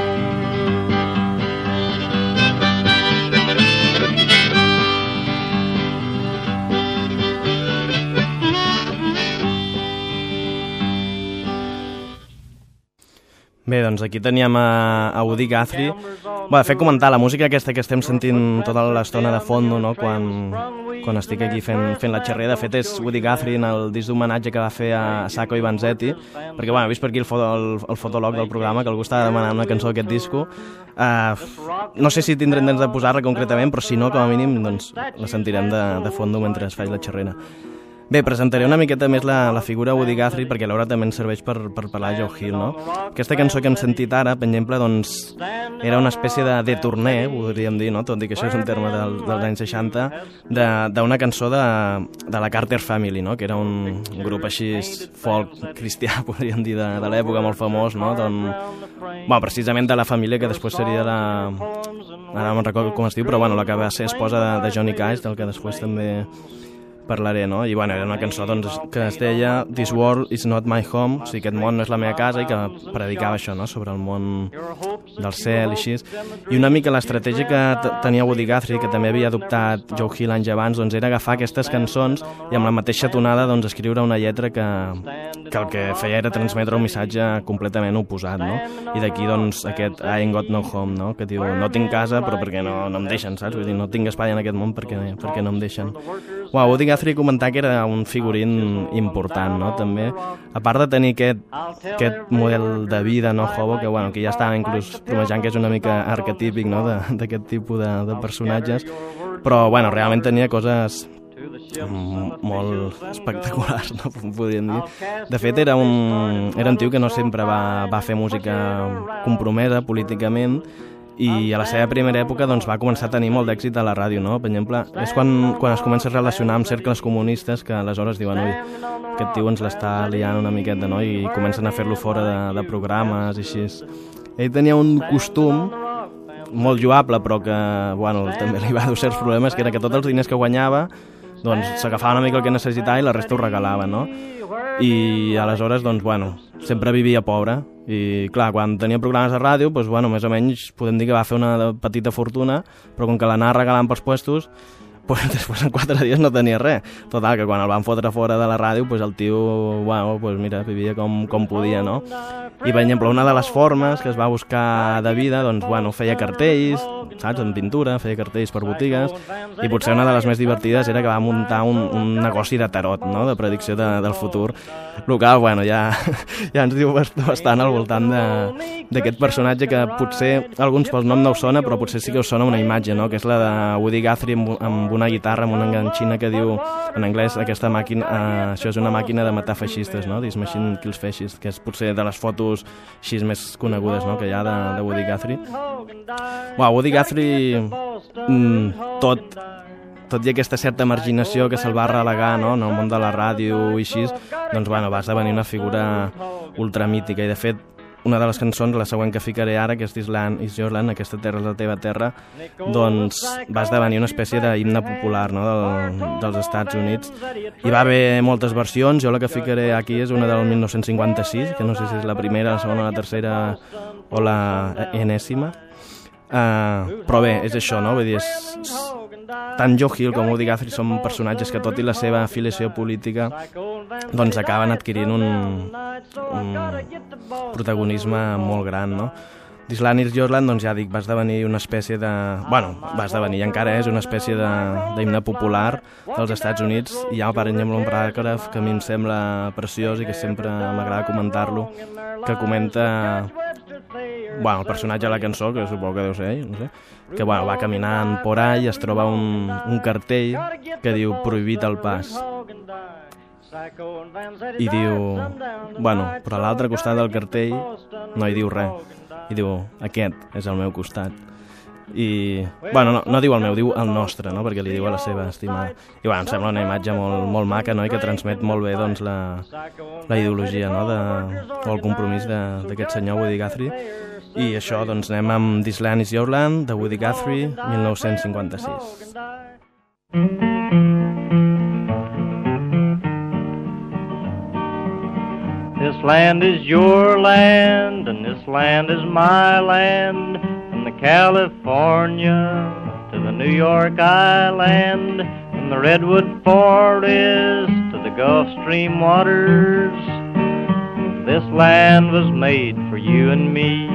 Bé, doncs aquí teníem a, a Woody Guthrie. Bé, de fet, comentar la música aquesta que estem sentint tota l'estona de fondo, no?, quan, quan estic aquí fent, fent la xerrera. De fet, és Woody Guthrie en el disc d'homenatge que va fer a Sacco i Vanzetti, perquè, bueno, he vist per aquí el, foto, el, el fotolog del programa, que algú estava demanant una cançó d'aquest disco. Uh, no sé si tindrem temps de posar-la concretament, però si no, com a mínim, doncs, la sentirem de, de fondo mentre es faig la xerrera. Bé, presentaré una miqueta més la, la figura Woody Guthrie perquè alhora també ens serveix per, per parlar de Joe Hill, no? Aquesta cançó que hem sentit ara, per exemple, doncs, era una espècie de, de torner, podríem dir, no? Tot i que això és un terme del, dels anys seixanta, d'una cançó de, de la Carter Family, no? Que era un, un grup així folk cristià, podríem dir, de, de l'època, molt famós, no? Don, bueno, precisament de la família que després seria la... Ara no me'n recordo com es diu, però bueno, la que va ser esposa de, de Johnny Cash, del que després també parlaré, no? I bueno, era una cançó doncs, que es deia This World is not my home, o sigui, aquest món no és la meva casa, i que predicava això, no?, sobre el món del cel i així. I una mica l'estratègia que tenia Woody Guthrie, que també havia adoptat Joe Hill anys abans, doncs era agafar aquestes cançons i amb la mateixa tonada doncs, escriure una lletra que, que el que feia era transmetre un missatge completament oposat, no? I d'aquí doncs aquest I ain't got no home, no?, que diu no tinc casa però perquè no, no em deixen, saps? Vull dir, no tinc espai en aquest món perquè, perquè no em deixen. Uau, Woody Guthrie comentar que era un figurín important, no?, també, a part de tenir aquest, aquest model de vida, no, Hobo, que, bueno, que ja estava inclús promejant que és una mica arquetípic, no?, d'aquest tipus de, de personatges, però, bueno, realment tenia coses molt espectaculars, no? Podríem dir. De fet, era un, era un tio que no sempre va, va fer música compromesa políticament, i a la seva primera època doncs, va començar a tenir molt d'èxit a la ràdio, no? Per exemple, és quan, quan es comença a relacionar amb cercles comunistes que aleshores diuen ui, aquest tio ens l'està liant una miqueta, no? I comencen a fer-lo fora de, de programes i així. Ell tenia un costum molt lloable, però que bueno, també li va dur certs problemes, que era que tots els diners que guanyava doncs s'agafava una mica el que necessitava i la resta ho regalava, no? I aleshores, doncs, bueno, sempre vivia pobre. I, clar, quan tenia programes de ràdio, doncs, bueno, més o menys podem dir que va fer una petita fortuna, però com que l'anava regalant pels puestos, pues, després en quatre dies no tenia res. Total, que quan el van fotre fora de la ràdio, pues, el tio, bueno, pues, mira, vivia com, com podia, no? I, per exemple, una de les formes que es va buscar de vida, doncs, bueno, feia cartells, saps, en pintura, feia cartells per botigues, i potser una de les més divertides era que va muntar un, un negoci de tarot, no?, de predicció de, del futur. El qual, bueno, ja, ja ens diu bastant al voltant d'aquest personatge que potser alguns pel nom no us sona, però potser sí que us sona una imatge, no?, que és la de Woody Guthrie amb, amb una guitarra, amb una enganxina que diu, en anglès, aquesta màquina, eh, això és una màquina de matar feixistes, no?, This Machine Kills Fascists, que és potser de les fotos així més conegudes, no?, que hi ha de, de Woody Guthrie. Bueno, Woody Guthrie, mm, tot, tot i aquesta certa marginació que se'l va relegar, no?, en el món de la ràdio i així, doncs, bueno, va esdevenir una figura ultramítica. I, de fet, una de les cançons, la següent que ficaré ara, que és This Land is Your Land, aquesta terra és la teva terra, doncs va esdevenir una espècie d'himne popular, no?, del, dels Estats Units. Hi va haver moltes versions, jo la que ficaré aquí és una del mil nou-cents cinquanta-sis, que no sé si és la primera, la segona, la tercera o la enèsima. Uh, però bé, és això, no? Vull dir, és, tant Joe Hill com Woody Guthrie són personatges que, tot i la seva afiliació política, doncs acaben adquirint un, un protagonisme molt gran, no? This Land is Your Land, doncs ja dic, va esdevenir una espècie de... Bueno, va esdevenir, i encara és una espècie d'himne popular dels Estats Units. I hi ha, per exemple, un paràgraf que a mi em sembla preciós i que sempre m'agrada comentar-lo, que comenta... Bueno, el personatge de la cançó, que suposo que deu ser ell, no sé, que bueno, va caminant por ahí i es troba un, un cartell que diu prohibit el pas. I diu... Bueno, però a l'altre costat del cartell no hi diu res. I diu, aquest és el meu costat. I, bueno, no, no diu el meu, diu el nostre, no?, perquè li diu a la seva estimada. I, bueno, em sembla una imatge molt, molt maca, no?, i que transmet molt bé, doncs, la, la ideologia, no?, de, o el compromís d'aquest senyor Woody Guthrie. I això, doncs, anem amb This Land is Your Land, de Woody Guthrie, mil nou-cents cinquanta-sis. This land is your land, and this land is my land, from the California to the New York Island, from the Redwood Forest to the Gulf Stream waters. This land was made for you and me.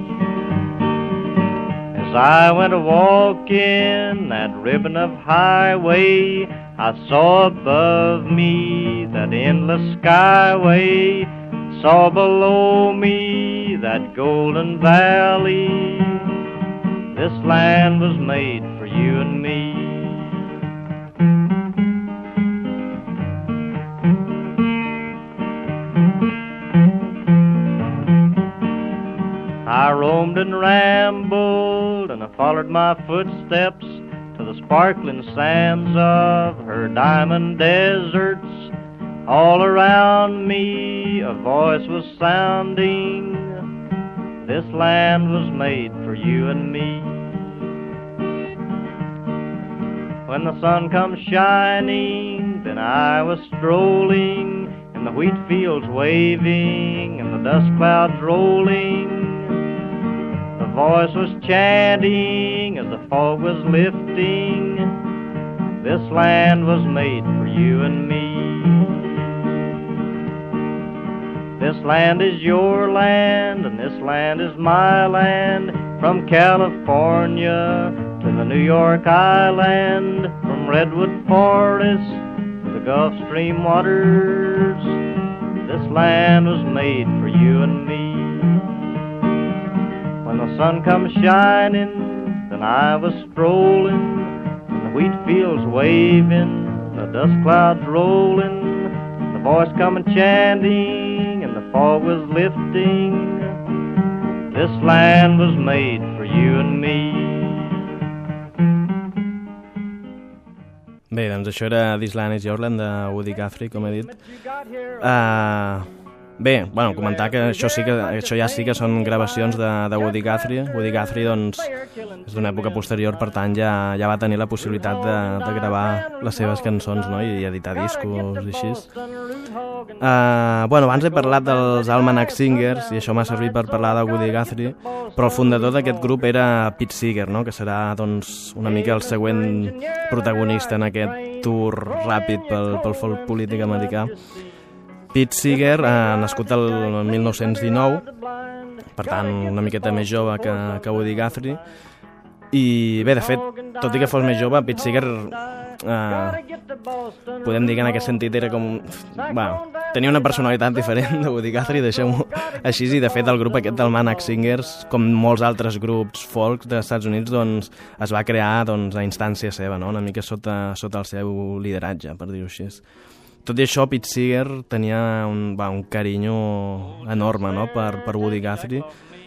As I went a-walking that ribbon of highway, I saw above me that endless skyway, saw below me that golden valley. This land was made for you and me. I roamed and rambled, and I followed my footsteps to the sparkling sands of her diamond deserts. All around me a voice was sounding, this land was made for you and me. When the sun comes shining, then I was strolling in the wheat fields waving and the dust clouds rolling. The voice was chanting as the fog was lifting, this land was made for you and me. This land is your land, and this land is my land, from California to the New York Island, from Redwood Forest to the Gulf Stream waters. This land was made for you and me. When the sun comes shining, then I was strolling in the wheat fields waving, the dust clouds rolling, the voice coming chanting, and the fog was lifting. This land was made for you and me. Bé, doncs això era This Land Is Your Land de Woody Guthrie, com he dit. Uh, bé, bueno, comentar que això, sí que això ja sí que són gravacions de, de Woody Guthrie. Woody Guthrie, doncs, és d'una època posterior, per tant, ja, ja va tenir la possibilitat de, de gravar les seves cançons, no?, i editar discos i així. Uh, bueno, abans he parlat dels Almanac Singers, i això m'ha servit per parlar de Woody Guthrie, però el fundador d'aquest grup era Pete Seeger, no?, que serà, doncs, una mica el següent protagonista en aquest tour ràpid pel, pel folk polític americà. Pete Seeger, eh, nascut el mil nou-cents dinou, per tant una miqueta més jove que, que Woody Guthrie, i bé, de fet, tot i que fos més jove, Pete Seeger, eh, podem dir que en aquest sentit era com... Bueno, tenia una personalitat diferent de Woody Guthrie, deixem-ho així, i de fet el grup aquest del Almanac Singers, com molts altres grups folk dels Estats Units, doncs, es va crear, doncs, a instància seva, no?, una mica sota, sota el seu lideratge, per dir-ho així. Tot i això, Pete Seeger tenia un, va, un carinyo enorme, no?, per, per Woody Guthrie,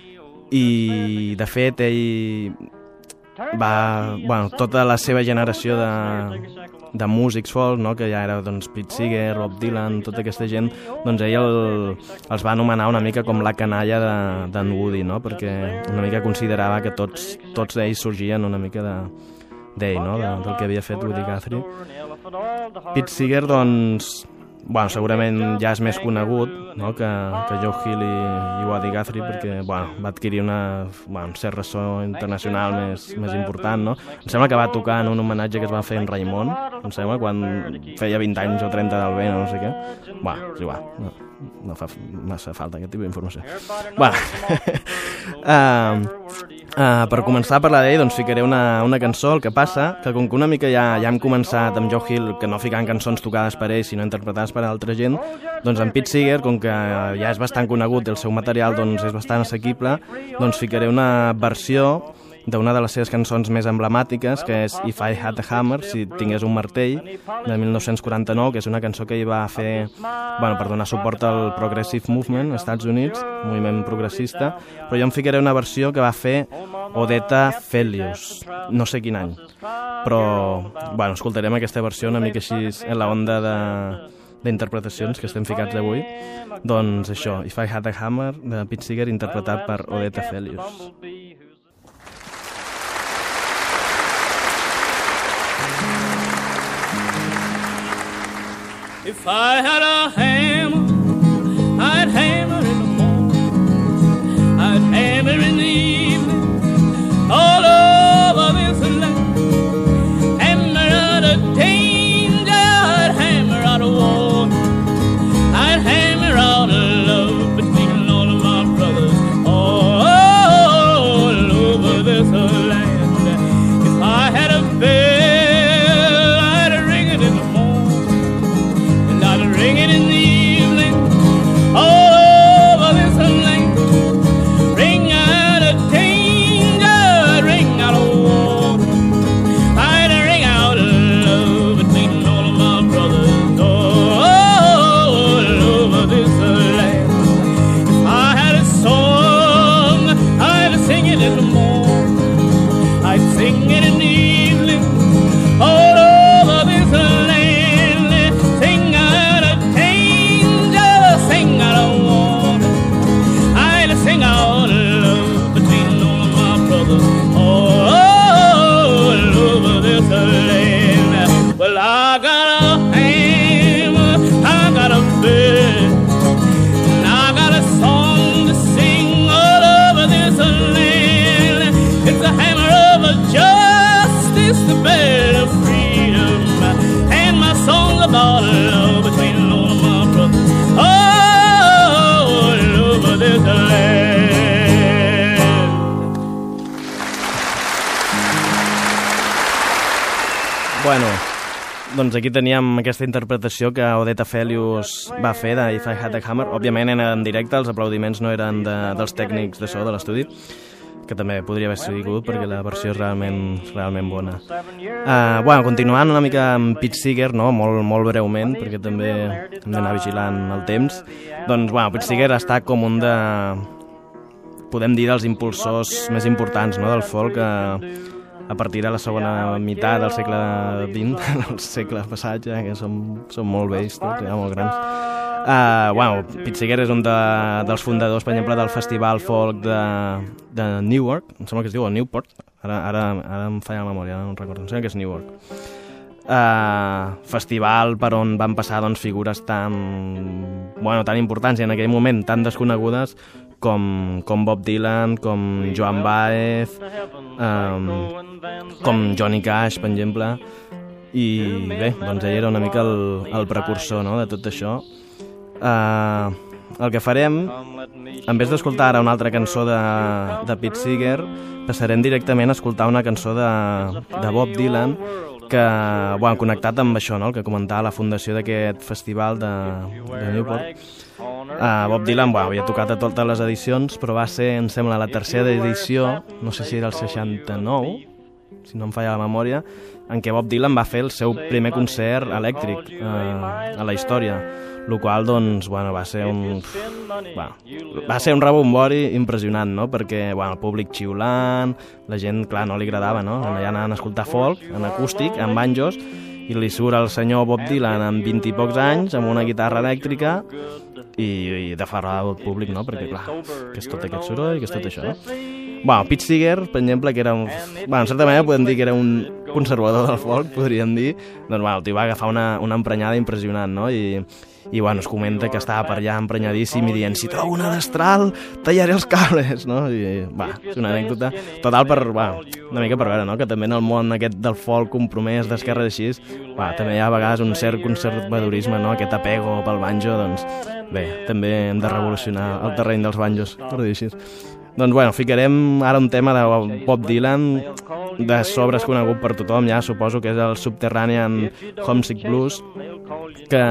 i de fet ell va, bueno, tota la seva generació de, de músics folk, no?, que ja era, doncs, Pete Seeger, Bob Dylan, tota aquesta gent, doncs ell el, els va anomenar una mica com la canalla d'en de, Woody, no?, perquè una mica considerava que tots, tots ells sorgien una mica de d'ell, no?, de, del que havia fet Woody Guthrie. Pete Seeger, doncs, bueno, segurament ja és més conegut, no?, que, que Joe Hill i, i Woody Guthrie, perquè, bueno, va adquirir una, bueno, un cert ressò internacional més, més important, no? Em sembla que va tocar en un homenatge que es va fer en Raimon, em sembla, quan feia vint anys o trenta del vent o no sé què. Bueno, és igual, no, no fa massa falta aquest tipus d'informació. Bueno, uh, Uh, per començar a parlar d'ell, doncs ficaré una, una cançó. El que passa que com que una mica ja, ja hem començat amb Joe Hill, que no ficant cançons tocades per ell, sinó interpretades per altra gent, doncs en Pete Seeger, com que ja és bastant conegut i el seu material doncs, és bastant assequible, doncs ficaré una versió d'una de les seves cançons més emblemàtiques, que és If I Had a Hammer, si tingués un martell, de mil nou-cents quaranta-nou, que és una cançó que ell va fer, bueno, per donar suport al Progressive Movement als Estats Units, moviment progressista, però jo em ficaré una versió que va fer Odetta Felius, no sé quin any, però, bueno, escoltarem aquesta versió una mica així en la onda de d'interpretacions que estem ficats avui. Doncs això, If I Had a Hammer, de Pete Seeger, interpretat per Odetta Felius. If I had a hammer, I'd hammer in the morning, I'd hammer in the evening, all over this land. Hammer out of danger, I'd hammer out of war, I'd hammer out of love between all of my brothers, all over this land. If I had a bell, I'd ring it in the morning, ring it in the evening, all over this land. Ring out of danger, ring out of war, I'd ring out of love between all of my brothers, all over this land. If I had a song, I'd sing it in the morning, I'd sing it in the evening, all over this land. Sing out love between all of my brothers, all over this land. Well, I got a hammer, I got a bell, and I got a song to sing all over this land. It's the hammer of justice, the bell of freedom, and my song about love between all of my brothers, all over this land. Bueno, doncs aquí teníem aquesta interpretació que Odetta Felius va fer de If I Had a Hammer. Òbviament en directe, els aplaudiments no eren de, dels tècnics de so de l'estudi, que també podria haver sigut perquè la versió és realment, realment bona. Uh, bueno, continuant una mica amb Pete Seeger, no? molt, molt breument, perquè també hem d'anar vigilant el temps. Doncs, bueno, Pete Seeger està com un de, podem dir, dels impulsors més importants, no? del folk a, a partir de la segona meitat del segle vint, del segle passat, ja, que som, som molt vells tots, ja, molt grans. Uh, bueno, Pete Seeger és un de, dels fundadors, per exemple, del festival folk de, de Newark, em sembla que es diu Newport, ara, ara, ara em falla la memòria, no recordo, em sembla que és Newark. Uh, festival per on van passar doncs, figures tan, bueno, tan importants i en aquell moment tan desconegudes com, com Bob Dylan, com Joan Baez, um, com Johnny Cash, per exemple, i bé, doncs ell era una mica el, el precursor, no?, de tot això. Uh, el que farem, en vez d'escoltar ara una altra cançó de, de Pete Seeger, passarem directament a escoltar una cançó de, de Bob Dylan que, bueno, connectat amb això, no?, el que comentava la fundació d'aquest festival de, de Newport. Uh, Bob Dylan, bueno, havia tocat a totes les edicions, però va ser, em sembla, la tercera edició, no sé si era el seixanta-nou, si no em falla la memòria, en què Bob Dylan va fer el seu primer concert elèctric uh, a la història, el qual, doncs, bueno, va ser un... Bueno, va ser un rebombori impressionant, no?, perquè, bueno, el públic xiulant, la gent, clar, no li agradava, no?, allà anaven a escoltar folk, en acústic, amb banjos, i li surt el senyor Bob Dylan amb vint i pocs anys, amb una guitarra elèctrica, i, i deferrava el públic, no?, perquè, clar, que és tot aquest soroll, que és tot això, no? Bueno, Pete Seeger, per exemple, que era un... Bueno, en certa manera podem dir que era un conservador del folk, podríem dir. Doncs, bueno, el tio va agafar una, una emprenyada impressionant, no? I, i bueno, es comenta que estava per allà emprenyadíssim i dient, si trobo una destral, tallaré els cables, no? I, va, és una anècdota total per, bueno, una mica per veure, no?, que també en el món aquest del folk compromès, d'esquerra així, va, també hi ha a vegades un cert conservadorisme, no?, aquest apego pel banjo, doncs, bé, també hem de revolucionar el terreny dels banjos, per dir així. Doncs, bueno, ficarem ara un tema de Bob Dylan, de sobres conegut per tothom, ja suposo que és el Subterranean Homesick Blues, que,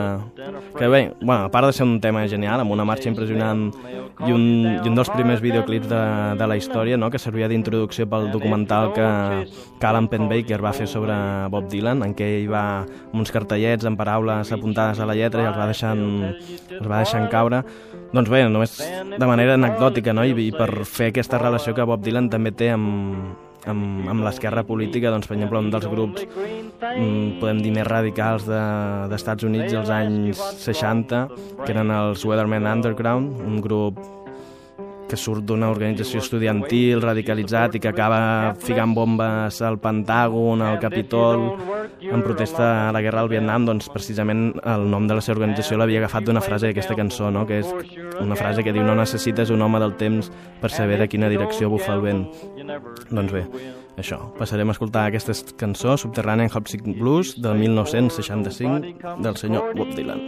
que bé, bueno, a part de ser un tema genial, amb una marxa impressionant i un, i un dels primers videoclips de, de la història, no?, que servia d'introducció pel documental que, que Alan Pennebaker va fer sobre Bob Dylan, en què ell va amb uns cartellets amb paraules apuntades a la lletra i els va deixant, els va deixant caure. Doncs bé, només de manera anecdòtica, no?, i, i per fer aquesta relació que Bob Dylan també té amb, amb, amb l'esquerra política, doncs, per exemple, un dels grups, mm, podem dir, més radicals de, d'Estats Units als anys seixanta, que eren els Weathermen Underground, un grup que surt d'una organització estudiantil radicalitzat i que acaba ficant bombes al Pentàgon, al Capitol, en protesta a la guerra al Vietnam. Doncs precisament el nom de la seva organització l'havia agafat d'una frase d'aquesta cançó, no?, que és una frase que diu: no necessites un home del temps per saber de quina direcció bufa el vent. Doncs bé, això, passarem a escoltar aquesta cançó, Subterranean Homesick Blues, del mil nou-cents seixanta-cinc, del senyor Bob Dylan.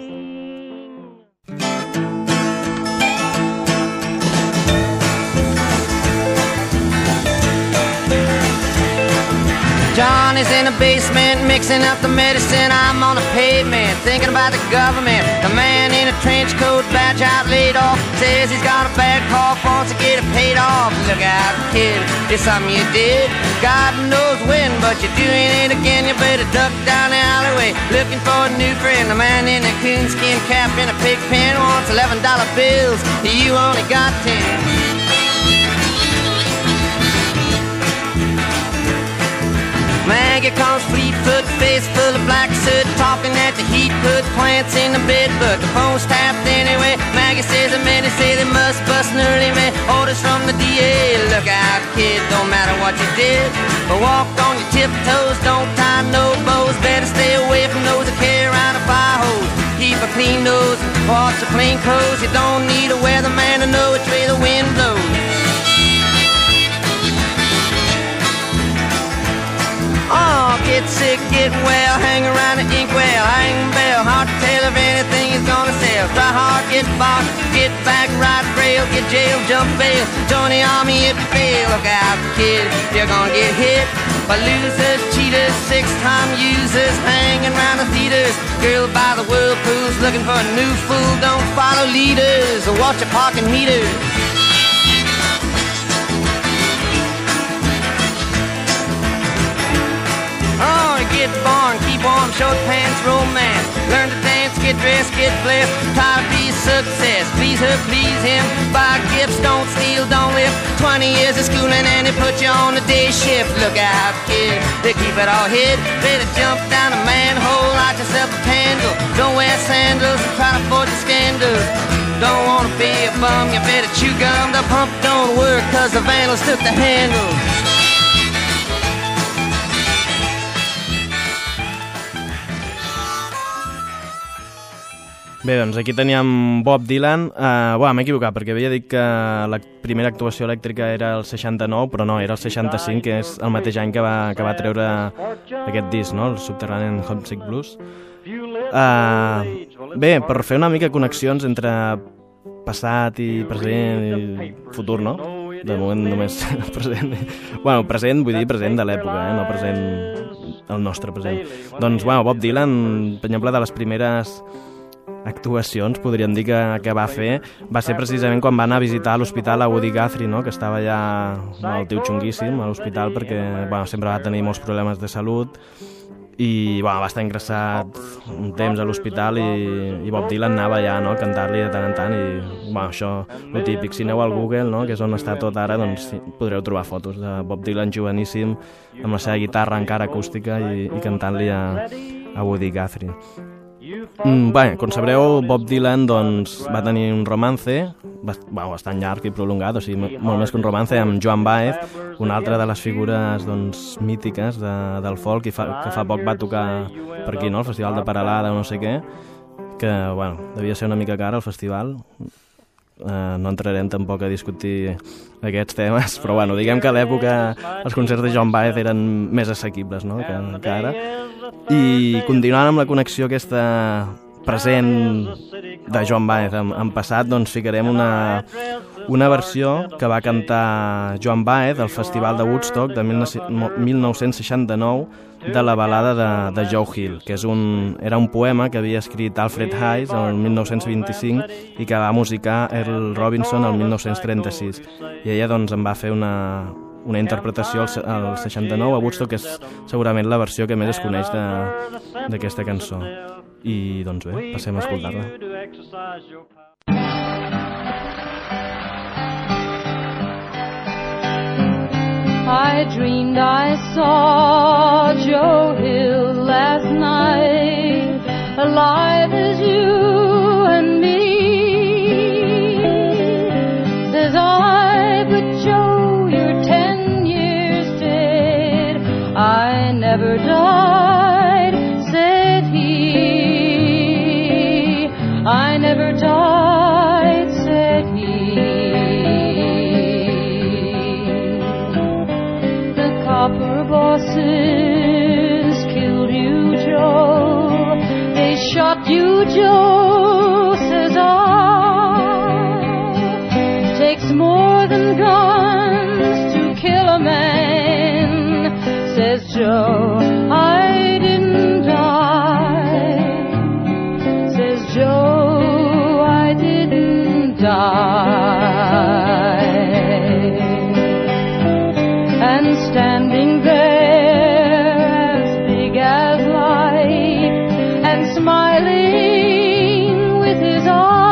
Johnny's in the basement mixing up the medicine. I'm on the pavement thinking about the government. The man in a trench coat, badge out, laid off, says he's got a bad cough, wants to get it paid off. Look out, kid, it's something you did. God knows when, but you're doing it again. You better duck down the alleyway looking for a new friend. The man in a coonskin cap and a pig pen wants eleven dollar bills. You only got ten. Maggie comes Fleetfoot, face full of black soot, talking at the heat, put plants in the bed, but the phone's tapped anyway. Maggie says the men say they must bust an early man. Orders from the D A, look out, kid, don't matter what you did, but walk on your tiptoes, don't tie no bows. Better stay away from those that carry around a fire hose. Keep a clean nose, wash your plain clothes. You don't need a weatherman to know which way the wind blows. Oh, get sick, get well, hang around the inkwell, hang bell, hard to tell if anything is gonna sell. Try hard, get boxed, get back, ride rail, get jail, jump bail, join the army if you fail. Look out, kid, you're gonna get hit by losers, cheaters, six-time users, hanging around the theaters. Girl by the whirlpools, looking for a new fool. Don't follow leaders or watch your parking meters. Oh, get born, keep warm, short pants, romance. Learn to dance, get dressed, get blessed. Try to be success, please her, please him. Buy gifts, don't steal, don't live. Twenty years of schooling and they put you on a day shift. Look out, kid, they keep it all hid. Better jump down a manhole, light yourself a candle. Don't wear sandals and try to avoid the scandal. Don't wanna be a bum, you better chew gum. The pump don't work cause the vandals took the handle. Bé, doncs aquí teníem Bob Dylan. Uh, bueno, m'he equivocat, perquè havia dit que la primera actuació elèctrica era el seixanta-nou, però no, era el seixanta-cinc, que és el mateix any que va, que va treure aquest disc, no? El Subterranean Homesick Blues. Uh, bé, per fer una mica connexions entre passat i present i futur, no? De moment només present. Bueno, present, vull dir present de l'època, eh? No present el nostre present. Doncs, bueno, Bob Dylan, per exemple, de les primeres actuacions, podríem dir que, que va fer, va ser precisament quan va anar a visitar l'hospital a Woody Guthrie, no? Que estava ja el tio xunguíssim a l'hospital perquè bueno, sempre va tenir molts problemes de salut i bueno, va estar ingressat un temps a l'hospital i, i Bob Dylan anava ja no? a cantar-li de tant en tant i bueno, això, el típic, si aneu al Google, no? Que és on està tot ara, doncs podreu trobar fotos de Bob Dylan joveníssim amb la seva guitarra encara acústica i, i cantant-li a, a Woody Guthrie. Mm, bé, com sabreu, Bob Dylan doncs, va tenir un romance bast bueno, bastant llarg i prolongat, o sigui, molt més que un romance, amb Joan Baez, una altra de les figures doncs, mítiques de, del folk, i fa, que fa poc va tocar per aquí, no? El Festival de Peralada o no sé què, que bueno, devia ser una mica car el festival. Uh, no entrarem tampoc a discutir aquests temes, però bueno, diguem que a l'època els concerts de Joan Baez eren més assequibles, no? que, que ara. I continuant amb la connexió aquesta present de Joan Baez en, en passat, doncs ficarem una, una versió que va cantar Joan Baez al Festival de Woodstock de mil nou-cents seixanta-nou de la balada de, de Joe Hill, que és un, era un poema que havia escrit Alfred Hayes el mil nou-cents vint-i-cinc i que va musicar Earl Robinson el mil nou-cents trenta-sis. I ella doncs en va fer una, una interpretació al seixanta-nou a Woodstock, que és segurament la versió que més es coneix d'aquesta cançó. I doncs bé, passem a escoltar-la. I dreamed I saw Joe Hill last night, alive as you and me. Says I, but Joe, you're ten years dead. I never died, said he. I never died, said he. Copper bosses killed you, Joe. They shot you, Joe, says I. Takes more than guns to kill a man, says Joe. I didn't die, says Joe. I didn't die. And standing there as big as life and smiling with his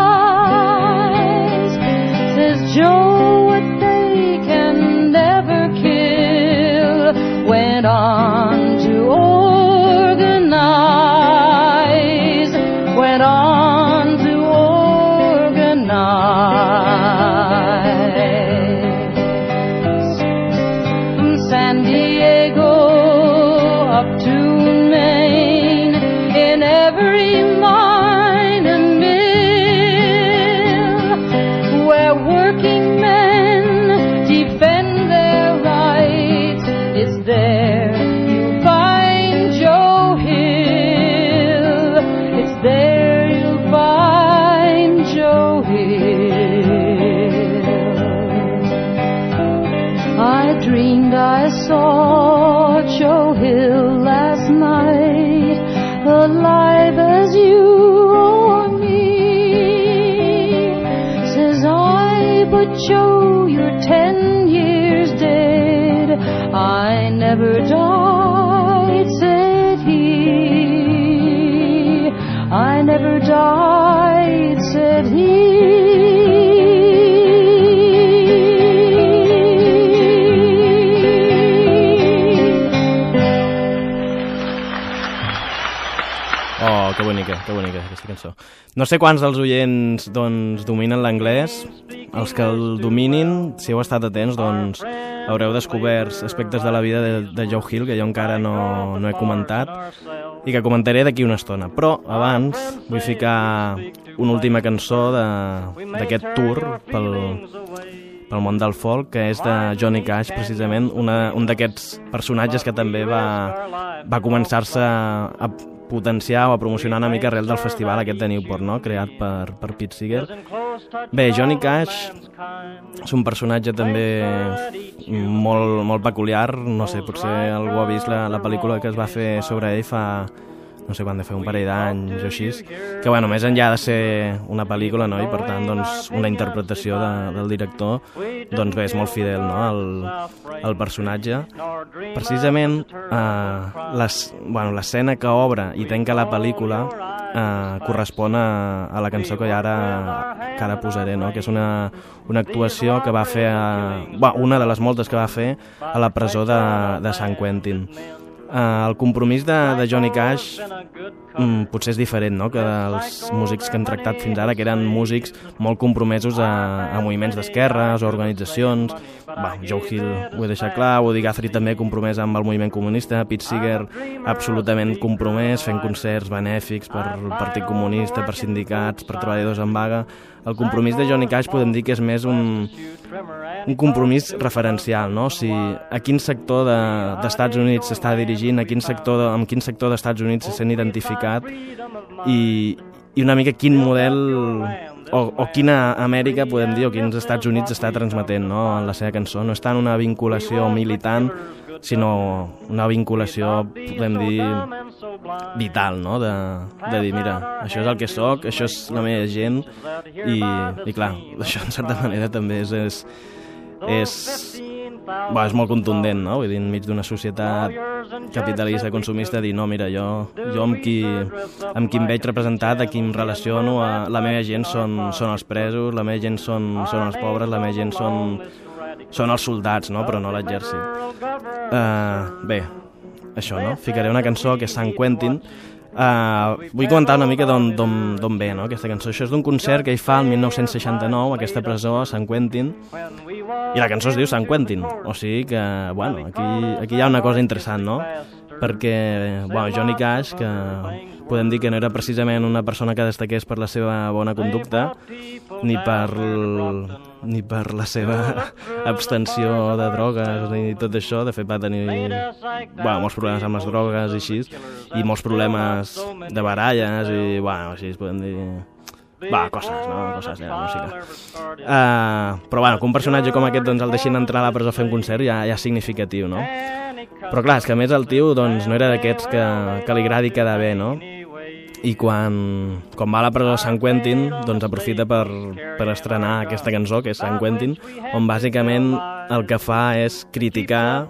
eyes, says Joe, what they can never kill went on to organize, went on to organize. San Diego up to Maine, in every mine and mill, where working men defend their rights, it's there you'll find Joe Hill. It's there you'll find Joe Hill. I dreamed I saw Joe Hill last night, alive as you or me. Says I, but Joe, you're ten years dead. I never died, aquesta cançó. No sé quants dels oients doncs, dominen l'anglès. Els que el dominin, si heu estat atents, doncs haureu descobert aspectes de la vida de, de Joe Hill que jo encara no, no he comentat i que comentaré d'aquí una estona. Però abans vull ficar una última cançó d'aquest tour pel, pel món del folk, que és de Johnny Cash, precisament, una, un d'aquests personatges que també va, va començar-se a potenciar o a promocionar una mica arrel del festival aquest de Newport, no? Creat per, per Pete Seeger. Bé, Johnny Cash és un personatge també molt, molt peculiar, no sé, potser algú ha vist la, la pel·lícula que es va fer sobre ell fa, no sé quan de fer, un parell d'anys o així, que bueno, més enllà de ser una pel·lícula, no? I per tant doncs, una interpretació de, del director, doncs bé, és molt fidel, no? al, al personatge. Precisament eh, les, bueno, l'escena que obre i tanca la pel·lícula eh, correspon a, a la cançó que ara, que ara posaré, no? Que és una, una actuació que va fer a, bueno, una de les moltes que va fer a la presó de, de San Quentin. Uh, el compromís de, de Johnny Cash um, potser és diferent, no?, que dels músics que han tractat fins ara, que eren músics molt compromesos a, a moviments d'esquerres o organitzacions. Va, Joe Hill ho he deixat clar, Woody Guthrie també compromès amb el moviment comunista, Pete Seeger absolutament compromès, fent concerts benèfics per el Partit Comunista, per sindicats, per treballadors en vaga. El compromís de Johnny Cash podem dir que és més un, un compromís referencial, no? Si a quin sector de, d'Estats Units s'està dirigint, a quin sector de, amb quin sector d'Estats Units se sent identificat i, i una mica quin model o, o quina Amèrica, podem dir, o quins Estats Units està transmetent, no?, en la seva cançó. No és tant una vinculació militant, sinó una vinculació, podem dir, vital, no?, de, de dir, mira, això és el que soc, això és la meva gent, i, i clar, això en certa manera també és, és, és, bueno, és molt contundent, no?, vull dir, enmig d'una societat capitalista, consumista, dir, no, mira, jo, jo amb, qui, amb qui em veig representat, a qui em relaciono, a, la meva gent són, són els presos, la meva gent són, són els pobres, la meva gent són, són els soldats, no?, però no l'exèrcit. Uh, bé, això, no? Ficaré una cançó que és San Quentin. Uh, vull comentar una mica d'on ve, no?, aquesta cançó. Això és d'un concert que ell fa el mil nou-cents seixanta-nou, aquesta presó a San Quentin, i la cançó es diu San Quentin. O sigui que, bueno, aquí, aquí hi ha una cosa interessant, no?, perquè, bueno, Johnny Cash, que podem dir que no era precisament una persona que destaqués per la seva bona conducta, ni per, ni per la seva abstenció de drogues, ni tot això. De fet, va tenir, bueno, molts problemes amb les drogues i així, i molts problemes de baralles, i, bueno, així podem dir... Va, coses, no? Coses de la música. Uh, però, bueno, que un personatge com aquest doncs, el deixin entrar a la presó a fer un concert ja, ja és significatiu, no? Però, clar, és que a més el tio doncs, no era d'aquests que, que li agradi quedar bé, no? I quan, quan va a la presó de San Quentin, doncs aprofita per, per estrenar aquesta cançó, que és San Quentin, on bàsicament el que fa és criticar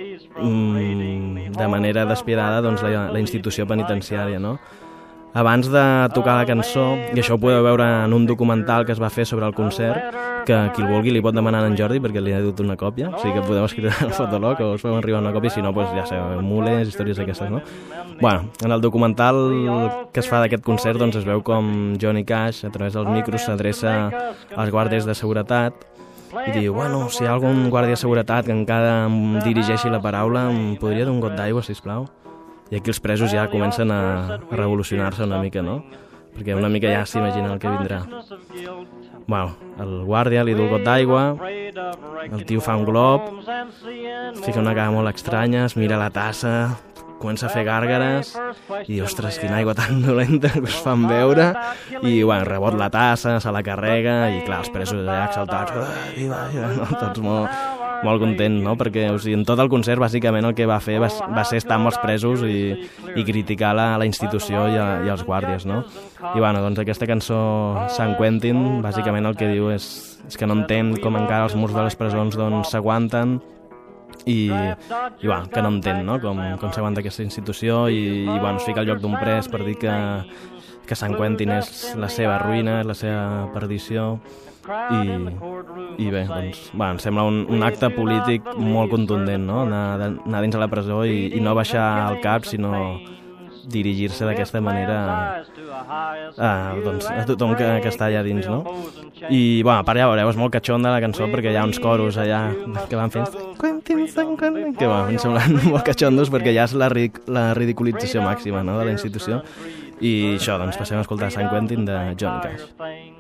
mm, de manera despiadada doncs, la, la institució penitenciària, no? Abans de tocar la cançó, i això ho podeu veure en un documental que es va fer sobre el concert, que qui el vulgui li pot demanar a en Jordi perquè li ha dut una còpia, o sigui que podeu escriure al Fotolog o us feu arribar una còpia, si no, doncs, ja sabeu, mules, històries d'aquestes, no? Bueno, en el documental que es fa d'aquest concert doncs es veu com Johnny Cash, a través dels micros, s'adreça als guàrdies de seguretat i diu, bueno, si hi ha algun guàrdia de seguretat que encara em dirigeixi la paraula, em podria dar un got d'aigua, sisplau? I aquí els presos ja comencen a, a revolucionar-se una mica, no? Perquè una mica ja s'imaginen el que vindrà. Bueno, el guàrdia li du el got d'aigua, el tio fa un glob, fica una cara molt estranya, es mira la tassa, comença a fer gàrgares i, ostres, quina aigua tan dolenta que us fan beure, i, bueno, rebot la tassa, se la carrega, i, clar, els presos allà exaltats, viva, viva, no? Tots molt, molt contents, no? Perquè, o sigui, en tot el concert, bàsicament, el que va fer va, va ser estar amb els presos i, i criticar la, la institució i, a, i els guàrdies, no? I, bueno, doncs aquesta cançó, San Quentin, bàsicament el que diu és, és que no entén com encara els murs de les presons doncs s'aguanten, i, i bueno, que no entén, no?, com, com s'aguanta aquesta institució, i, i bueno, es fica al lloc d'un pres per dir que, que San Quentin és la seva ruïna, la seva perdició, i, i bé, doncs, bueno, em sembla un, un acte polític molt contundent, no?, anar, anar dins a la presó i, i no baixar el cap, sinó dirigir-se d'aquesta manera a, doncs, a tothom que, que està allà dins, no? I, bueno, a part ja veureu, és molt catxonda la cançó perquè hi ha uns coros allà que van fent Quentin, San Quentin, que bueno, em semblen molt catxondos perquè ja és la, ridic la ridiculització màxima, no?, de la institució. I això, doncs, passem a escoltar San Quentin de Johnny Cash.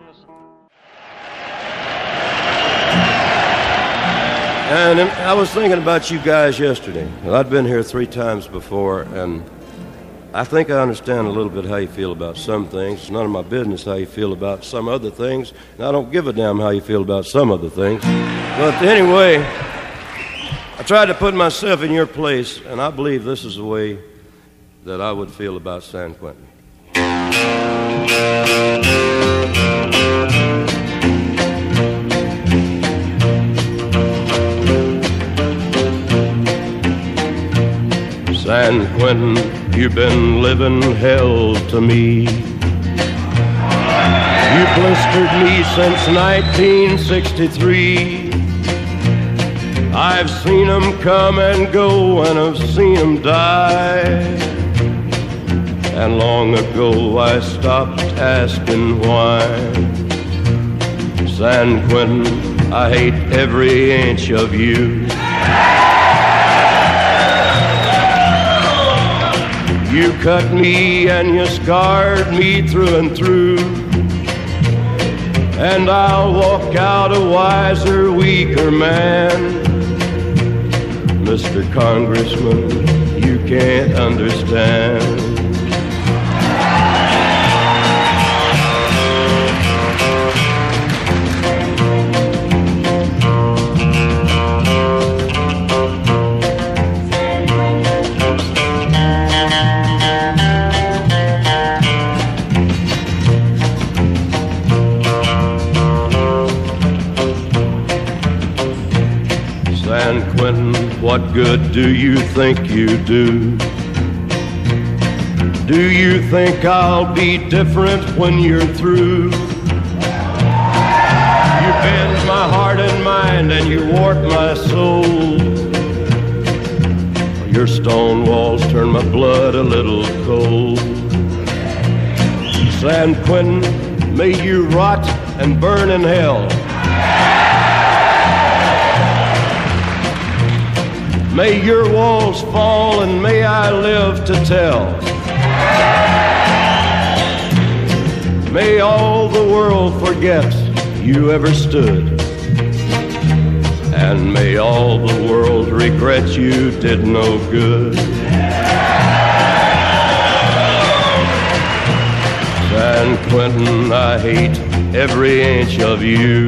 And I was thinking about you guys yesterday. Well, I'd been here three times before, and I think I understand a little bit how you feel about some things. It's none of my business how you feel about some other things, and I don't give a damn how you feel about some other things. But anyway, I tried to put myself in your place, and I believe this is the way that I would feel about San Quentin. San Quentin, you've been living hell to me. You blistered me since nineteen sixty-three. I've seen them come and go, and I've seen them die. And long ago I stopped asking why. San Quentin, I hate every inch of you. You cut me and you scarred me through and through. And I'll walk out a wiser, weaker man. Mister Congressman, you can't understand. What good do you think you do? Do you think I'll be different when you're through? You bend my heart and mind and you warp my soul. Your stone walls turn my blood a little cold. San Quentin, may you rot and burn in hell. May your walls fall and may I live to tell. May all the world forget you ever stood. And may all the world regret you did no good. San Quentin, I hate every inch of you.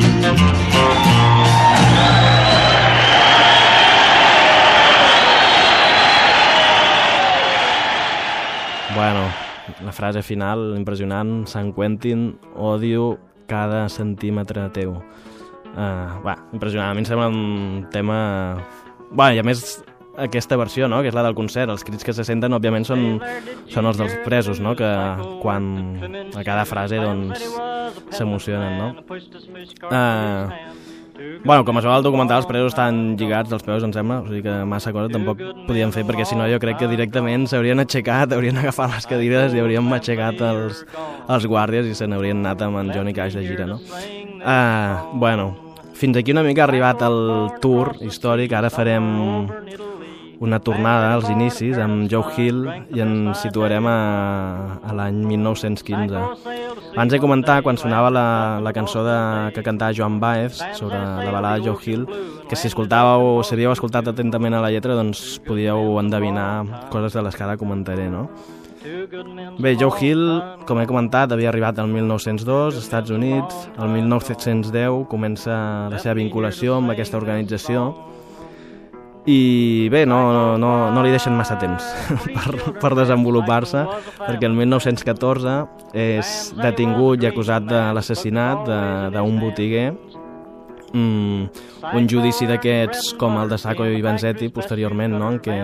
Bueno, la frase final, impressionant. San Quentin, odio cada centímetre teu. Uh, va, impressionant. A mi em sembla un tema... Bueno, i a més, aquesta versió, no?, que és la del concert, els crits que se senten, òbviament, són, són els dels presos, no?, que quan a cada frase, doncs, s'emocionen, no? Uh, bueno, com es veu al documental, els presos estan lligats dels peus, em sembla, o sigui que massa cosa tampoc podien fer, perquè si no jo crec que directament s'haurien aixecat, haurien agafat les cadires i haurien matxecat els, els guàrdies i se n'haurien anat amb en Johnny Cash de gira, no? Uh, bueno, fins aquí una mica ha arribat el tour històric, ara farem una tornada als inicis amb Joe Hill i ens situarem a, a l'any mil nou-cents quinze. Abans de comentar, quan sonava la, la cançó de, que cantava Joan Baez sobre la balada Joe Hill, que si escoltàveu o si havíeu escoltat atentament a la lletra, doncs podíeu endevinar coses de les que ara comentaré, no? Bé, Joe Hill, com he comentat, havia arribat al mil nou-cents dos, als Estats Units. El mil nou-cents deu comença la seva vinculació amb aquesta organització i bé, no, no, no li deixen massa temps per, per desenvolupar-se, perquè el mil nou-cents catorze és detingut i acusat de l'assassinat d'un botiguer. Mm, un judici d'aquests com el de Sacco i Vanzetti posteriorment, no?, en què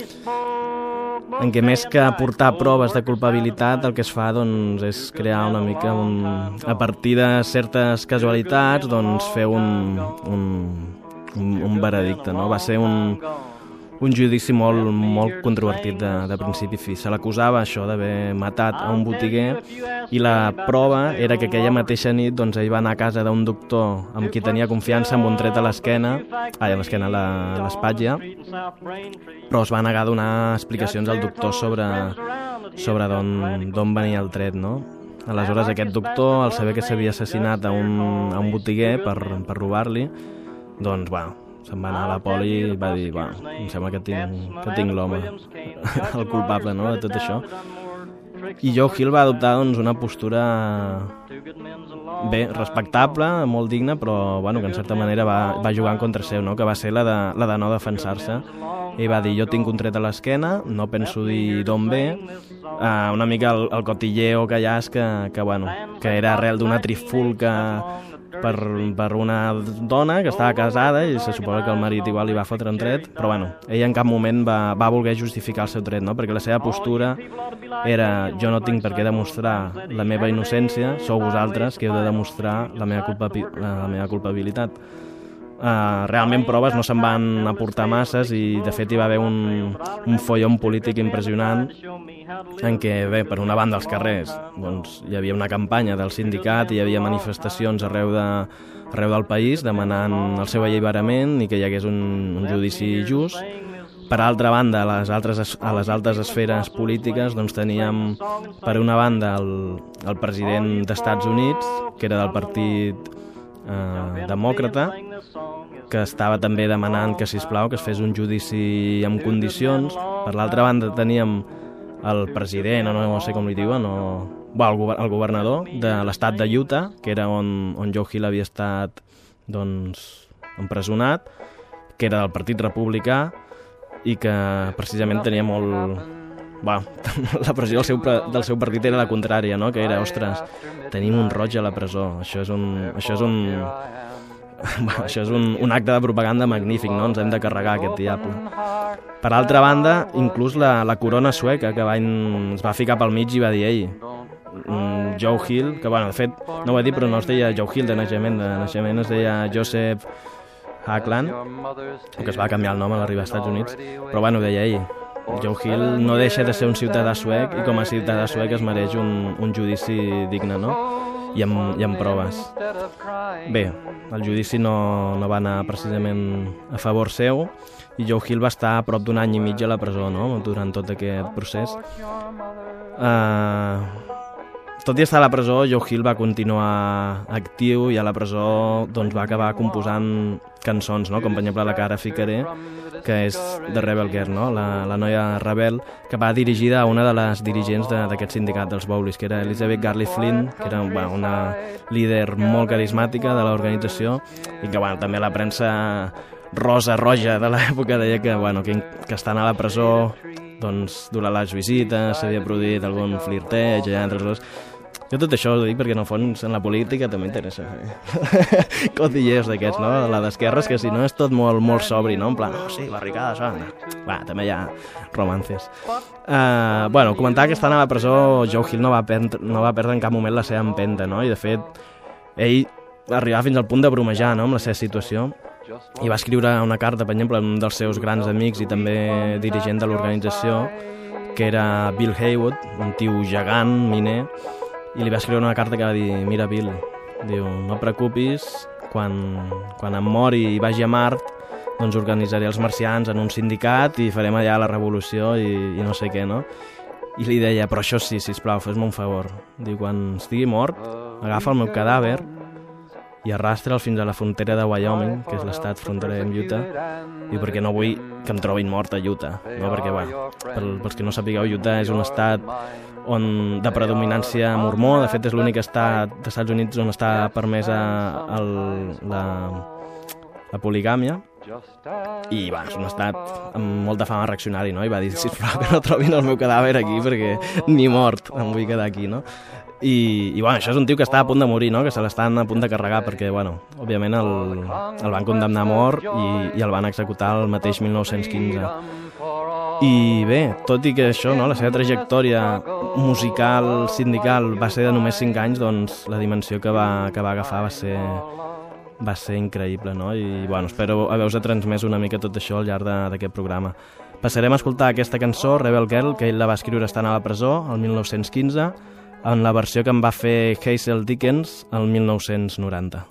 en què més que aportar proves de culpabilitat el que es fa, doncs, és crear una mica un, a partir de certes casualitats, doncs fer un, un, un, un veredicte, no? Va ser un, un judici molt, molt controvertit de, de principi a fi. Se l'acusava això d'haver matat a un botiguer i la prova era que aquella mateixa nit doncs, ell va anar a casa d'un doctor amb qui tenia confiança amb un tret a l'esquena, ai, a l'esquena, a l'espatlla, però es va negar a donar explicacions al doctor sobre, sobre d'on venia el tret, no? Aleshores aquest doctor, al saber que s'havia assassinat a un, a un botiguer per, per robar-li, doncs, bueno, se'n va anar a la poli i va dir, va, em sembla que tinc, que tinc l'home, el culpable, no?, de tot això. I Joe Hill va adoptar doncs, una postura bé, respectable, molt digna, però bueno, que en certa manera va, va jugar en contra seu, no?, que va ser la de, la de no defensar-se. I va dir, jo tinc un tret a l'esquena, no penso dir d'on ve, uh, una mica el, el cotilleo que hi ha és que, que, bueno, que era arrel d'una trifulca per, per una dona que estava casada i se suposa que el marit igual li va fotre un tret, però bueno, ella en cap moment va, va voler justificar el seu tret, no? Perquè la seva postura era jo no tinc per què demostrar la meva innocència, sou vosaltres que heu de demostrar la meva, culpa, la meva culpabilitat. Uh, realment proves no se'n van aportar masses i de fet hi va haver un, un follon polític impressionant en què, bé, per una banda als carrers doncs, hi havia una campanya del sindicat i hi havia manifestacions arreu, de, arreu del país demanant el seu alliberament i que hi hagués un, un judici just. Per altra banda, a les, altres, a les altes esferes polítiques doncs, teníem per una banda el, el president d'Estats Units, que era del partit eh, demòcrata, que estava també demanant que, sisplau, que es fes un judici amb condicions. Per l'altra banda teníem el president, o no, no sé com li diuen, o, bueno, el, govern, el governador de l'estat de Utah, que era on, on Joe Hill havia estat doncs, empresonat, que era del Partit Republicà i que precisament tenia molt... Bueno, la pressió del seu, del seu partit era la contrària, no? Que era, ostres, tenim un roig a la presó, això és un... Això és un Bueno, això és un, un acte de propaganda magnífic, no? Ens hem de carregar aquest diable. Per altra banda, inclús la, la corona sueca que va in, es va ficar pel mig i va dir ell, mm, Joe Hill, que bueno, de fet no ho he dit però no es deia Joe Hill de naixement, de naixement es deia Joseph Hackland, que es va canviar el nom a l'arribar als Estats Units, però bueno, deia ell, Joe Hill no deixa de ser un ciutadà suec i com a ciutadà suec es mereix un, un judici digne, no? I amb, i amb proves. Bé, el judici no, no va anar precisament a favor seu i Joe Hill va estar a prop d'un any i mig a la presó, no?, durant tot aquest procés. Uh, tot i estar a la presó, Joe Hill va continuar actiu i a la presó doncs, va acabar composant cançons, no?, com per exemple La cara ficaré, que és de Rebel Girl, no?, la, la noia rebel, que va dirigida a una de les dirigents d'aquest sindicat dels Bowleys, que era Elizabeth Garley Flynn, que era bueno, una líder molt carismàtica de l'organització i que bueno, també la premsa rosa, roja de l'època deia que, bueno, que, que estant a la presó doncs, durant les visites s'havia produït algun flirteig allà entre els dos. Jo tot això ho dic perquè en el fons en la política també interessa eh? Cotilleos d'aquests, no? La d'esquerres, que si no és tot molt, molt sobri, no? En plan, oh, sí, barricades, va, no. Va, també hi ha romances. Uh, bueno, comentar que estant a la presó Joe Hill no va, perdre, no va perdre en cap moment la seva empenta, no? I de fet, ell arribava fins al punt de bromejar, no?, amb la seva situació i va escriure una carta, per exemple, a un dels seus grans amics i també dirigent de l'organització, que era Bill Haywood, un tio gegant, miner, i li va escriure una carta que va dir, mira Bill, diu, no et preocupis, quan, quan em mori i vagi a Mart, doncs organitzaré els marcians en un sindicat i farem allà la revolució i, i no sé què, no? I li deia, però això sí, sisplau, fes-me un favor. Diu, quan estigui mort, agafa el meu cadàver i arrastra'l fins a la frontera de Wyoming, que és l'estat fronterer amb Utah, i perquè no vull que em trobin mort a Utah, no? Perquè, bueno, pels que no sapigueu, Utah és un estat on de predominància mormó, de fet és l'únic estat dels Estats Units on està permesa el, la, la poligàmia, i va, és un estat amb molta fama reaccionari, no? I va dir, sisplau, que no trobin el meu cadàver aquí perquè ni mort em vull quedar aquí, no? I, i bueno, això és un tio que està a punt de morir, no? Que se l'estan a punt de carregar perquè, bueno, òbviament el, el van condemnar a mort i, i el van executar el mateix mil nou-cents quinze. I bé, tot i que això, no, la seva trajectòria musical, sindical, va ser de només cinc anys, doncs la dimensió que va, que va agafar va ser va ser increïble, no? I bueno, espero haver-vos transmès una mica tot això al llarg d'aquest programa. Passarem a escoltar aquesta cançó, Rebel Girl, que ell la va escriure estant a la presó, el mil nou-cents quinze, en la versió que en va fer Hazel Dickens el mil nou-cents noranta.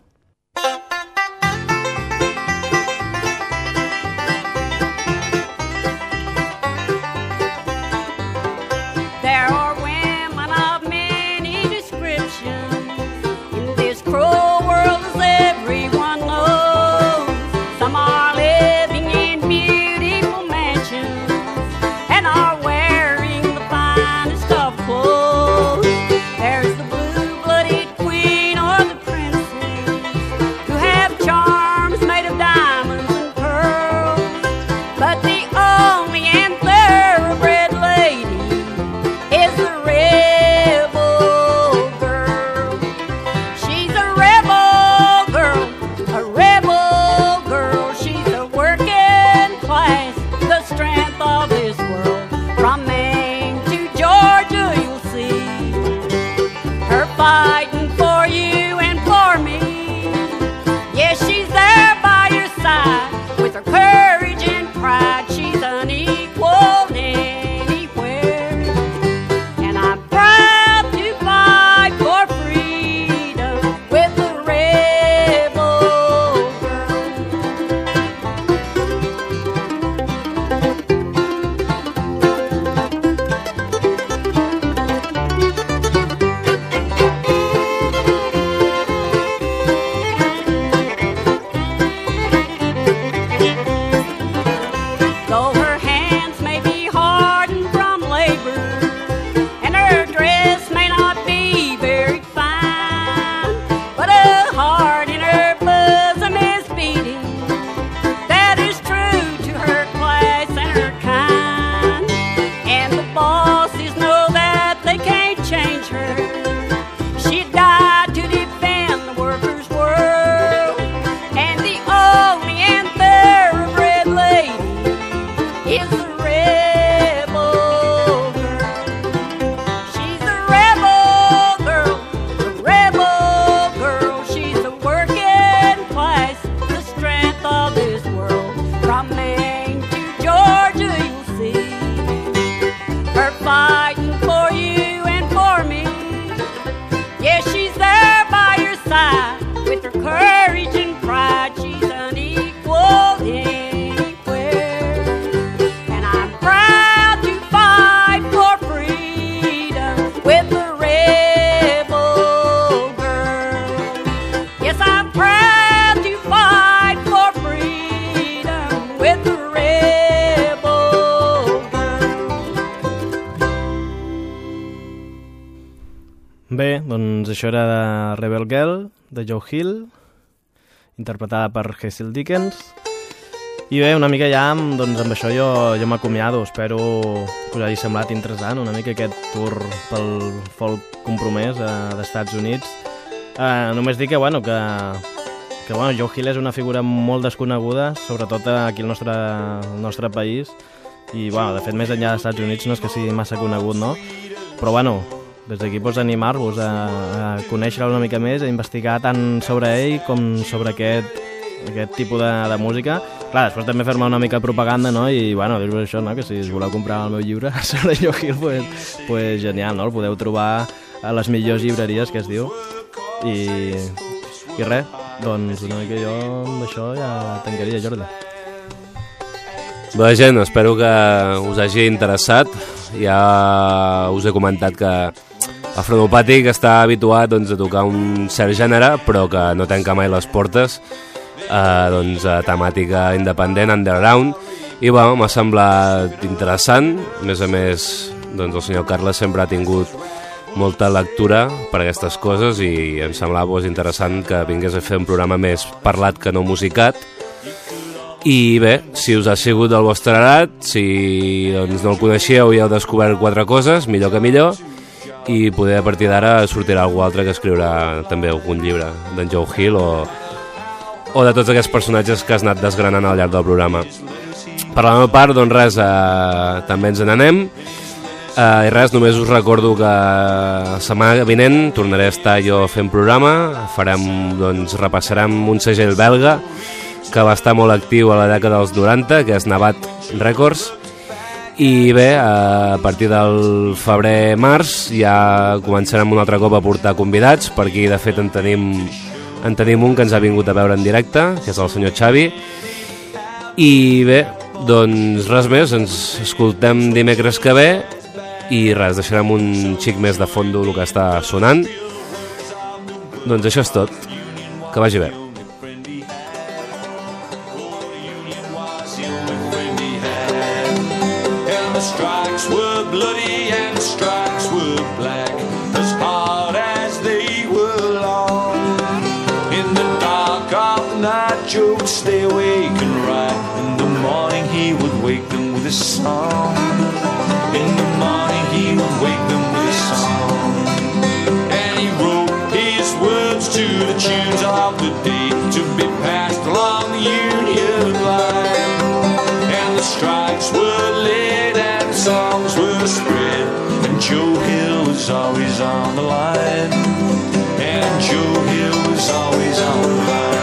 Bé, doncs això era de Rebel Girl, de Joe Hill, interpretada per Hazel Dickens. I bé, una mica ja, doncs amb això jo, jo m'acomiado. Espero que us hagi semblat interessant una mica aquest tour pel folk compromès eh, dels Estats Units. Eh, només dir que, bueno, que, que bueno, Joe Hill és una figura molt desconeguda, sobretot aquí al nostre, al nostre país. I, bueno, de fet, més enllà dels Estats Units no és que sigui massa conegut, no? Però, bueno, des d'aquí pots animar-vos a, a conèixer-lo una mica més, a investigar tant sobre ell com sobre aquest, aquest tipus de, de música. Clar, després també fer-me una mica de propaganda, no? I, bueno, dir-vos això, no? Que si us voleu comprar el meu llibre sobre Joe Hill, pues, pues genial, no? El podeu trobar a les millors llibreries, que es diu. I, i res, doncs una mica jo amb això ja tancaria, Jordi. Bé, gent, espero que us hagi interessat. Ja us he comentat que el Frenopàtic està habituat doncs, a tocar un cert gènere, però que no tanca mai les portes, eh, doncs, a temàtica independent, underground, i bueno, m'ha semblat interessant. A més a més, doncs, el senyor Carles sempre ha tingut molta lectura per aquestes coses i em semblava pues, interessant que vingués a fer un programa més parlat que no musicat. I bé, si us ha sigut del vostre agrat, si doncs, no el coneixeu i heu descobert quatre coses, millor que millor, i poder a partir d'ara sortirà algú altre que escriurà també algun llibre d'en Joe Hill o, o de tots aquests personatges que has anat desgranant al llarg del programa. Per la meva part, doncs res, eh, també ens n'anem. Uh, I res, només us recordo que la setmana vinent tornaré a estar jo fent programa, farem, doncs, repassarem un segell belga que va estar molt actiu a la dècada dels noranta, que és Navat Records, i bé, a partir del febrer-març ja començarem un altre cop a portar convidats. Per aquí de fet en tenim, en tenim un que ens ha vingut a veure en directe, que és el senyor Xavi. I bé, doncs res més, ens escoltem dimecres que ve i res, deixarem un xic més de fondo el que està sonant. Doncs això és tot, que vagi bé. The strikes were bloody and the strikes were black, as hard as they were long. In the dark of the night Joe would stay awake and write. In the morning he would wake them with a song. In the morning he would wake them with a song. And he wrote his words to the tunes of the day, to be passed along the Union line. And the strikes were lit, songs were spread, and Joe Hill was always on the line. And Joe Hill was always on the line.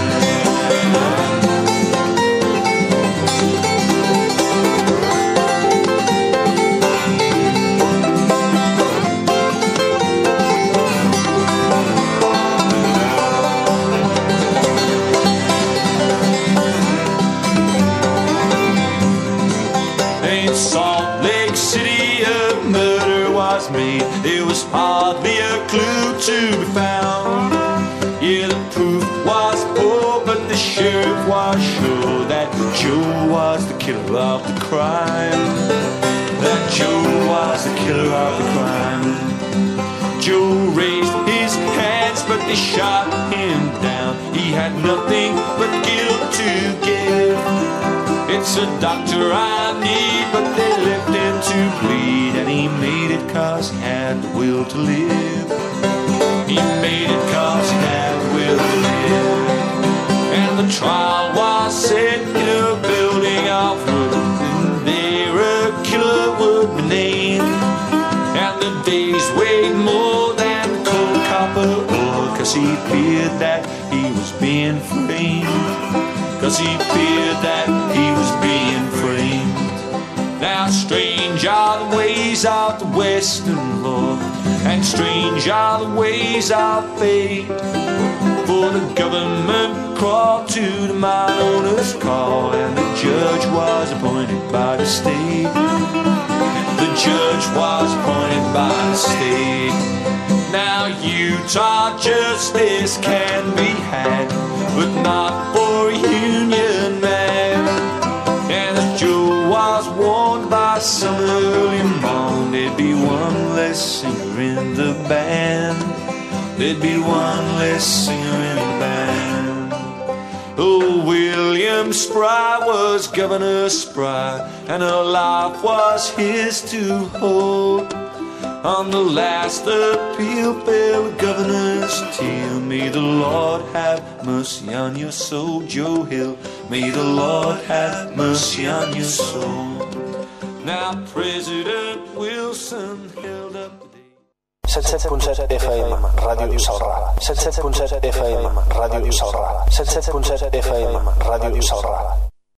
In Salt Lake City a murder was made. There was hardly a clue to be found. Yeah, the proof was poor, but the sheriff was sure that Joe was the killer of the crime. That Joe was the killer of the crime. Joe raised his hands, but they shot him down. He had nothing but guilt to give. It's a doctor I need, but they left him to bleed. And he made it cause he had the will to live. He made it cause he had the will to live. And the trial was set in a building of wood, and there a killer would be named. And the days weighed more than cold copper ore, cause he feared that he was being framed. Cause he feared that he was being framed. Now strange are the ways of the Western Lord, and strange are the ways of fate. For the government crawled to the mine owner's call, and the judge was appointed by the state. The judge was appointed by the state. Now Utah justice can be had, but not for a Union man. And as Joe was warned by some early morn, there'd be one less singer in the band. There'd be one less singer in the band. Oh, William Spry was Governor Spry, and her life was his to hold. On the last appeal fell the governor's tear. May the Lord have mercy on your soul, Joe Hill. May the Lord have mercy on your soul. Now President Wilson held up the day. setanta set punt set F M, Ràdio Salrà. setanta set punt set F M, Ràdio Salrà. setanta set punt set F M, Ràdio Salrà.